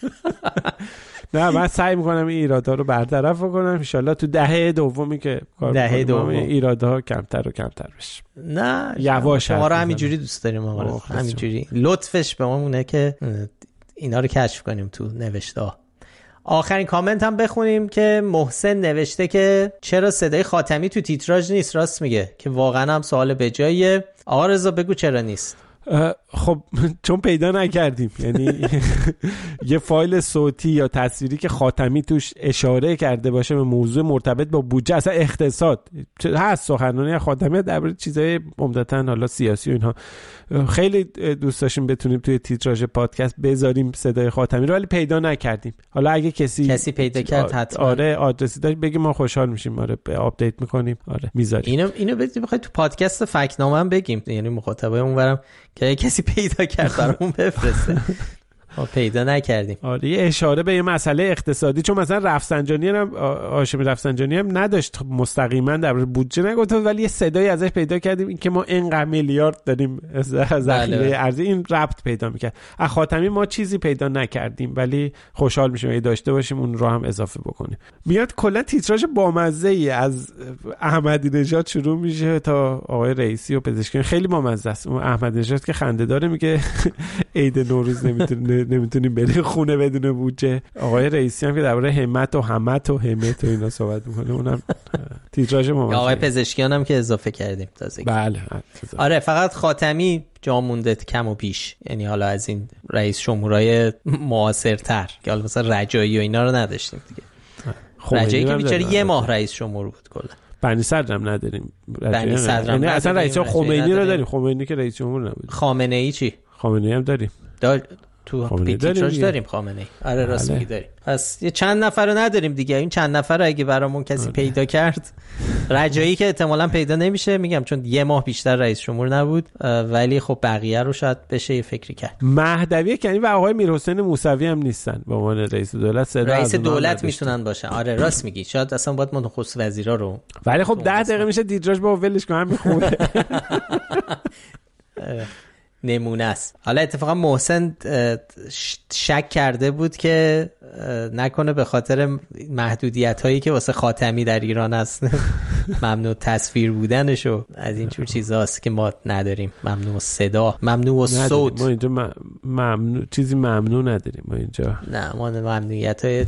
نه من سعی میکنم این ایرادا رو برطرف کنم، ان شاءالله تو دهه دومی که کار میکنم ایرادا کمتر و کمتر بشه. نه یواش ما رو همینجوری دوست داریم آقا، همینجوری لطفش به ما مونه که اینا رو کشف کنیم تو نوشته ها. آخرین کامنت هم بخونیم که محسن نوشته که چرا صدای خاتمی تو تیتراژ نیست. راست میگه که واقعا هم سوال بجاییه. آقا رضا بگو چرا نیست. خب چون پیدا نکردیم، یعنی یه فایل صوتی یا تصویری که خاتمی توش اشاره کرده باشه به موضوع مرتبط با بودجه، اصلا اقتصاد هست، سخنرانی خاتمی درباره چیزای عمدتاً حالا سیاسی و اینها، خیلی دوست داشتیم بتونیم توی تیتراژ پادکست بذاریم صدای خاتمی رو، ولی پیدا نکردیم. حالا اگه کسی پیدا کرد حتما آره آدرسی داشت بگیم، ما خوشحال میشیم. آره آپدیت میکنیم، آره میذاریم. اینو بخواید تو پادکست فکت‌نامه هم بگیم، یعنی مخاطبای اونورم که کسی پیدا کرد برامون بفرسته. ما پیدا نکردیم. آره یه اشاره به یه مسئله اقتصادی، چون مثلا رفسنجانی هم هاشمی رفسنجانی هم نداشت مستقیما در بودجه نگفت، ولی یه صدایی ازش پیدا کردیم این که ما اینقدر میلیارد داریم ذخیره ارزی، این ربط پیدا میکرد. از خاتمی ما چیزی پیدا نکردیم، ولی خوشحال میشیم اگه داشته باشیم اون رو هم اضافه بکنیم. میاد کلا تیتراژ بامزه ای از احمدی نژاد شروع میشه تا آقای رئیسی و پزشکی، خیلی بامزه است. اون احمدی نژاد که خنده داره میگه عید نوروز نمیتونیم بریم خونه بدون بودجه. آقای رئیسی هم که درباره همت و همت و همت و اینا صحبت میکنه، اونم تیتراژ ما. آقای پزشکیان هم که اضافه کردیم تازگی. بله آره فقط خاتمی جا مونده کم و بیش، یعنی حالا از این رئیس جمهورای معاصرتر که حالا مثلا رجایی و اینا رو نداشتیم دیگه. رجایی که بیچاره یه ماه رئیس جمهور بود کلا. بنی صدرم نداریم. بنی صدرم یعنی اصلا رئیس خمینی رو داریم، خمینی که رئیس جمهور نبود. خامنه ای چی؟ خامنه ای هم داریم. تو تیتراژ داریم خامنه‌ای. آره راست میگی داریم. پس یه چند نفر رو نداریم دیگه. این چند نفر رو اگه برامون کسی پیدا کرد، رجایی که احتمالاً پیدا نمیشه، میگم چون یه ماه بیشتر رئیس جمهور نبود، ولی خب بقیه رو شاید بشه یه فکری کرد. مهدوی کنی و آقای میرحسین موسوی هم نیستن به عنوان رئیس دولت. رئیس دولت میتونن باشن. آره راست میگی. شاید اصلا باید نخست وزیرا رو، ولی خب 10 دقیقه میشه تیتراژ با ولش کنم میخونه. نمونه است. حالا اتفاقا محسن شک کرده بود که نکنه به خاطر محدودیت هایی که واسه خاتمی در ایران هست ممنوع تصویر بودنشو از این جور چیزاست که ما نداریم. ممنوع صدا، ممنوع صوت. ما اینجا ممنوع چیزی ممنوع نداریم. ما اینجا نه، ما ممنوعیت های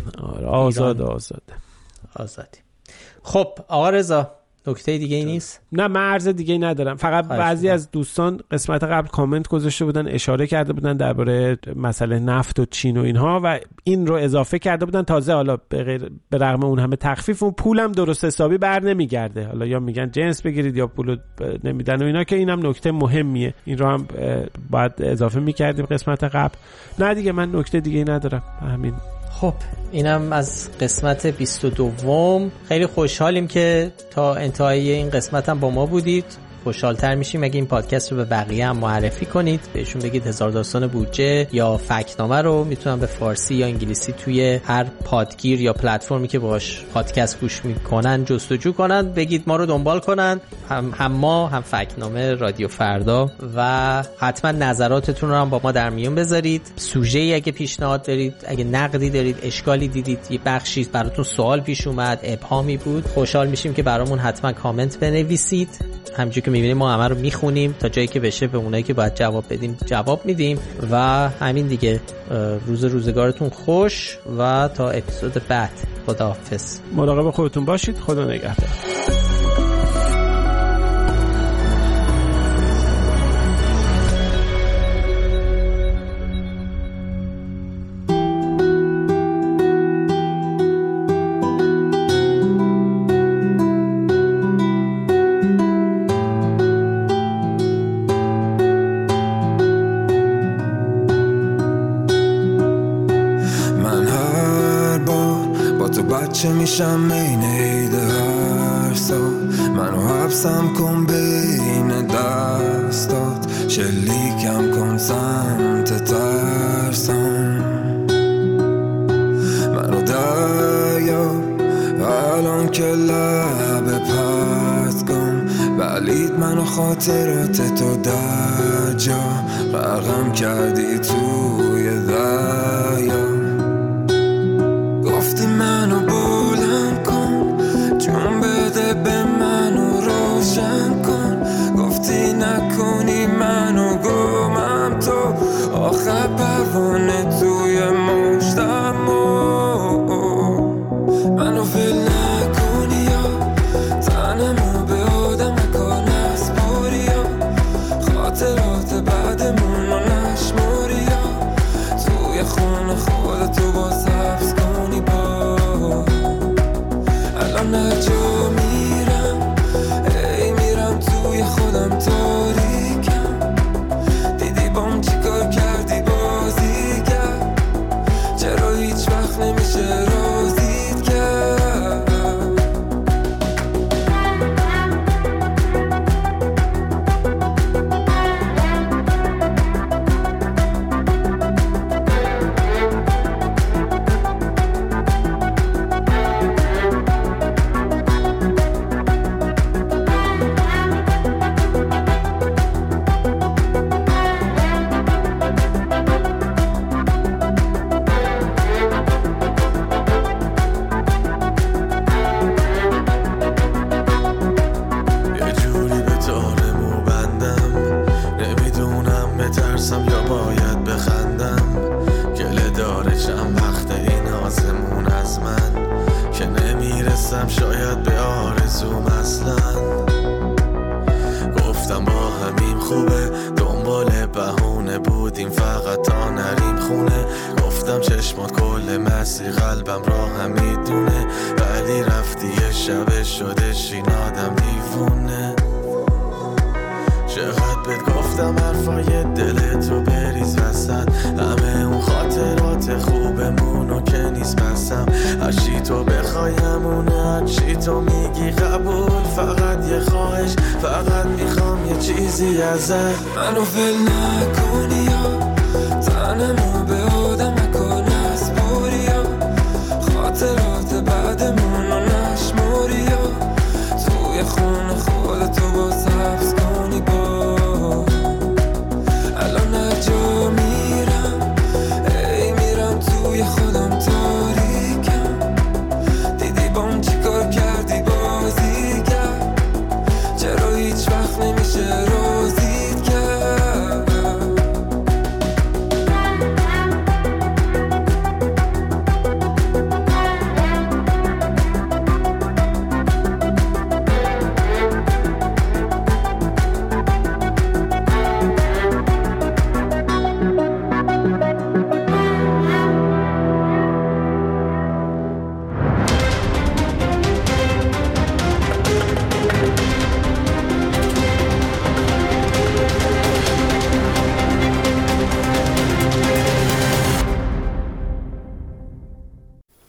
آزادی. خب آقا رضا، نکته دیگه ای نیست؟ نه، من عرض دیگه ای ندارم. فقط بعضی از دوستان قسمت قبل کامنت گذاشته بودن، اشاره کرده بودن درباره مسئله نفت و چین و اینها و این رو اضافه کرده بودن. تازه حالا به رغم اون همه تخفیف، اون پولم درست حسابی بر نمیگرده. حالا یا میگن جنس بگیرید یا پولو نمیدن و اینا، که اینم نکته مهمیه. این رو هم باید اضافه میکردیم قسمت قبل. نه دیگه من نکته دیگه ای ندارم. همین. خب اینم از قسمت 22. خیلی خوشحالیم که تا انتهای این قسمت هم با ما بودید. خوشحالتر میشیم اگه این پادکست رو به بقیه هم معرفی کنید، بهشون بگید هزار داستان بودجه یا فکت‌نامه رو میتونن به فارسی یا انگلیسی توی هر پادگیر یا پلتفرمی که باهاش پادکست گوش میکنن جستجو کنن، بگید ما رو دنبال کنن، هم ما هم فکت‌نامه رادیو فردا، و حتما نظراتتون رو هم با ما در میون بذارید. سوژه‌ای اگه پیشنهاد دارید، اگه نقدی دارید، اشکالی دیدید، یه بخشی براتون سوال پیش اومد، ابهامی بود، خوشحال میشیم که برامون حتما کامنت بنویسید. همونجوری که میبینیم ما همه رو میخونیم، تا جایی که بشه به اونایی که باید جواب بدیم جواب میدیم. و همین دیگه. روزگارتون خوش و تا اپیزود بعد. خداحافظ. مراقب خودتون باشید. خدا نگهدار. چه میشم این عیده هر سال، منو حبسم کن بین دستات، شلیکم کن سمت ترسم، منو دریا الان که لب پرت کن، بلید منو خاطرات تو در جا، غرقم کردی توی دریا، گفتی منو بلند کن، جون بده به منو روشن کن، گفتی نکنی منو گمم تو، آخر پروانه توی مشتم، منو ول نکنی یا تنمو به آدم کار نسپاری یا خاطرات بعدمون رو نشماری یا توی خون خودتو باز حبس کنی با الان نجا میرم، ای میرم توی خودم تاریکم، دیدی بام چی کار کردی بازیگر، چرا هیچ وقت نمیشه رازید کرد. شاید به آرزوم اصلا گفتم با همین خوبه، دنبال بهونه بودیم فقط تا نریم خونه، گفتم چشمات کل مسیر قلبم را هم میدونه، ولی رفتی یه شب شده شین آدم دیوونه، چقدر بهت گفتم حرفای دلتو بریز وسط، همه خاطرات خوبمونو که نیست بسم، هرچی تو بخوای همونه، هرچی تو میگی قبول، فقط یه خواهش، فقط میخوام یه چیزی ازت، منو ول نکنی یا تنمو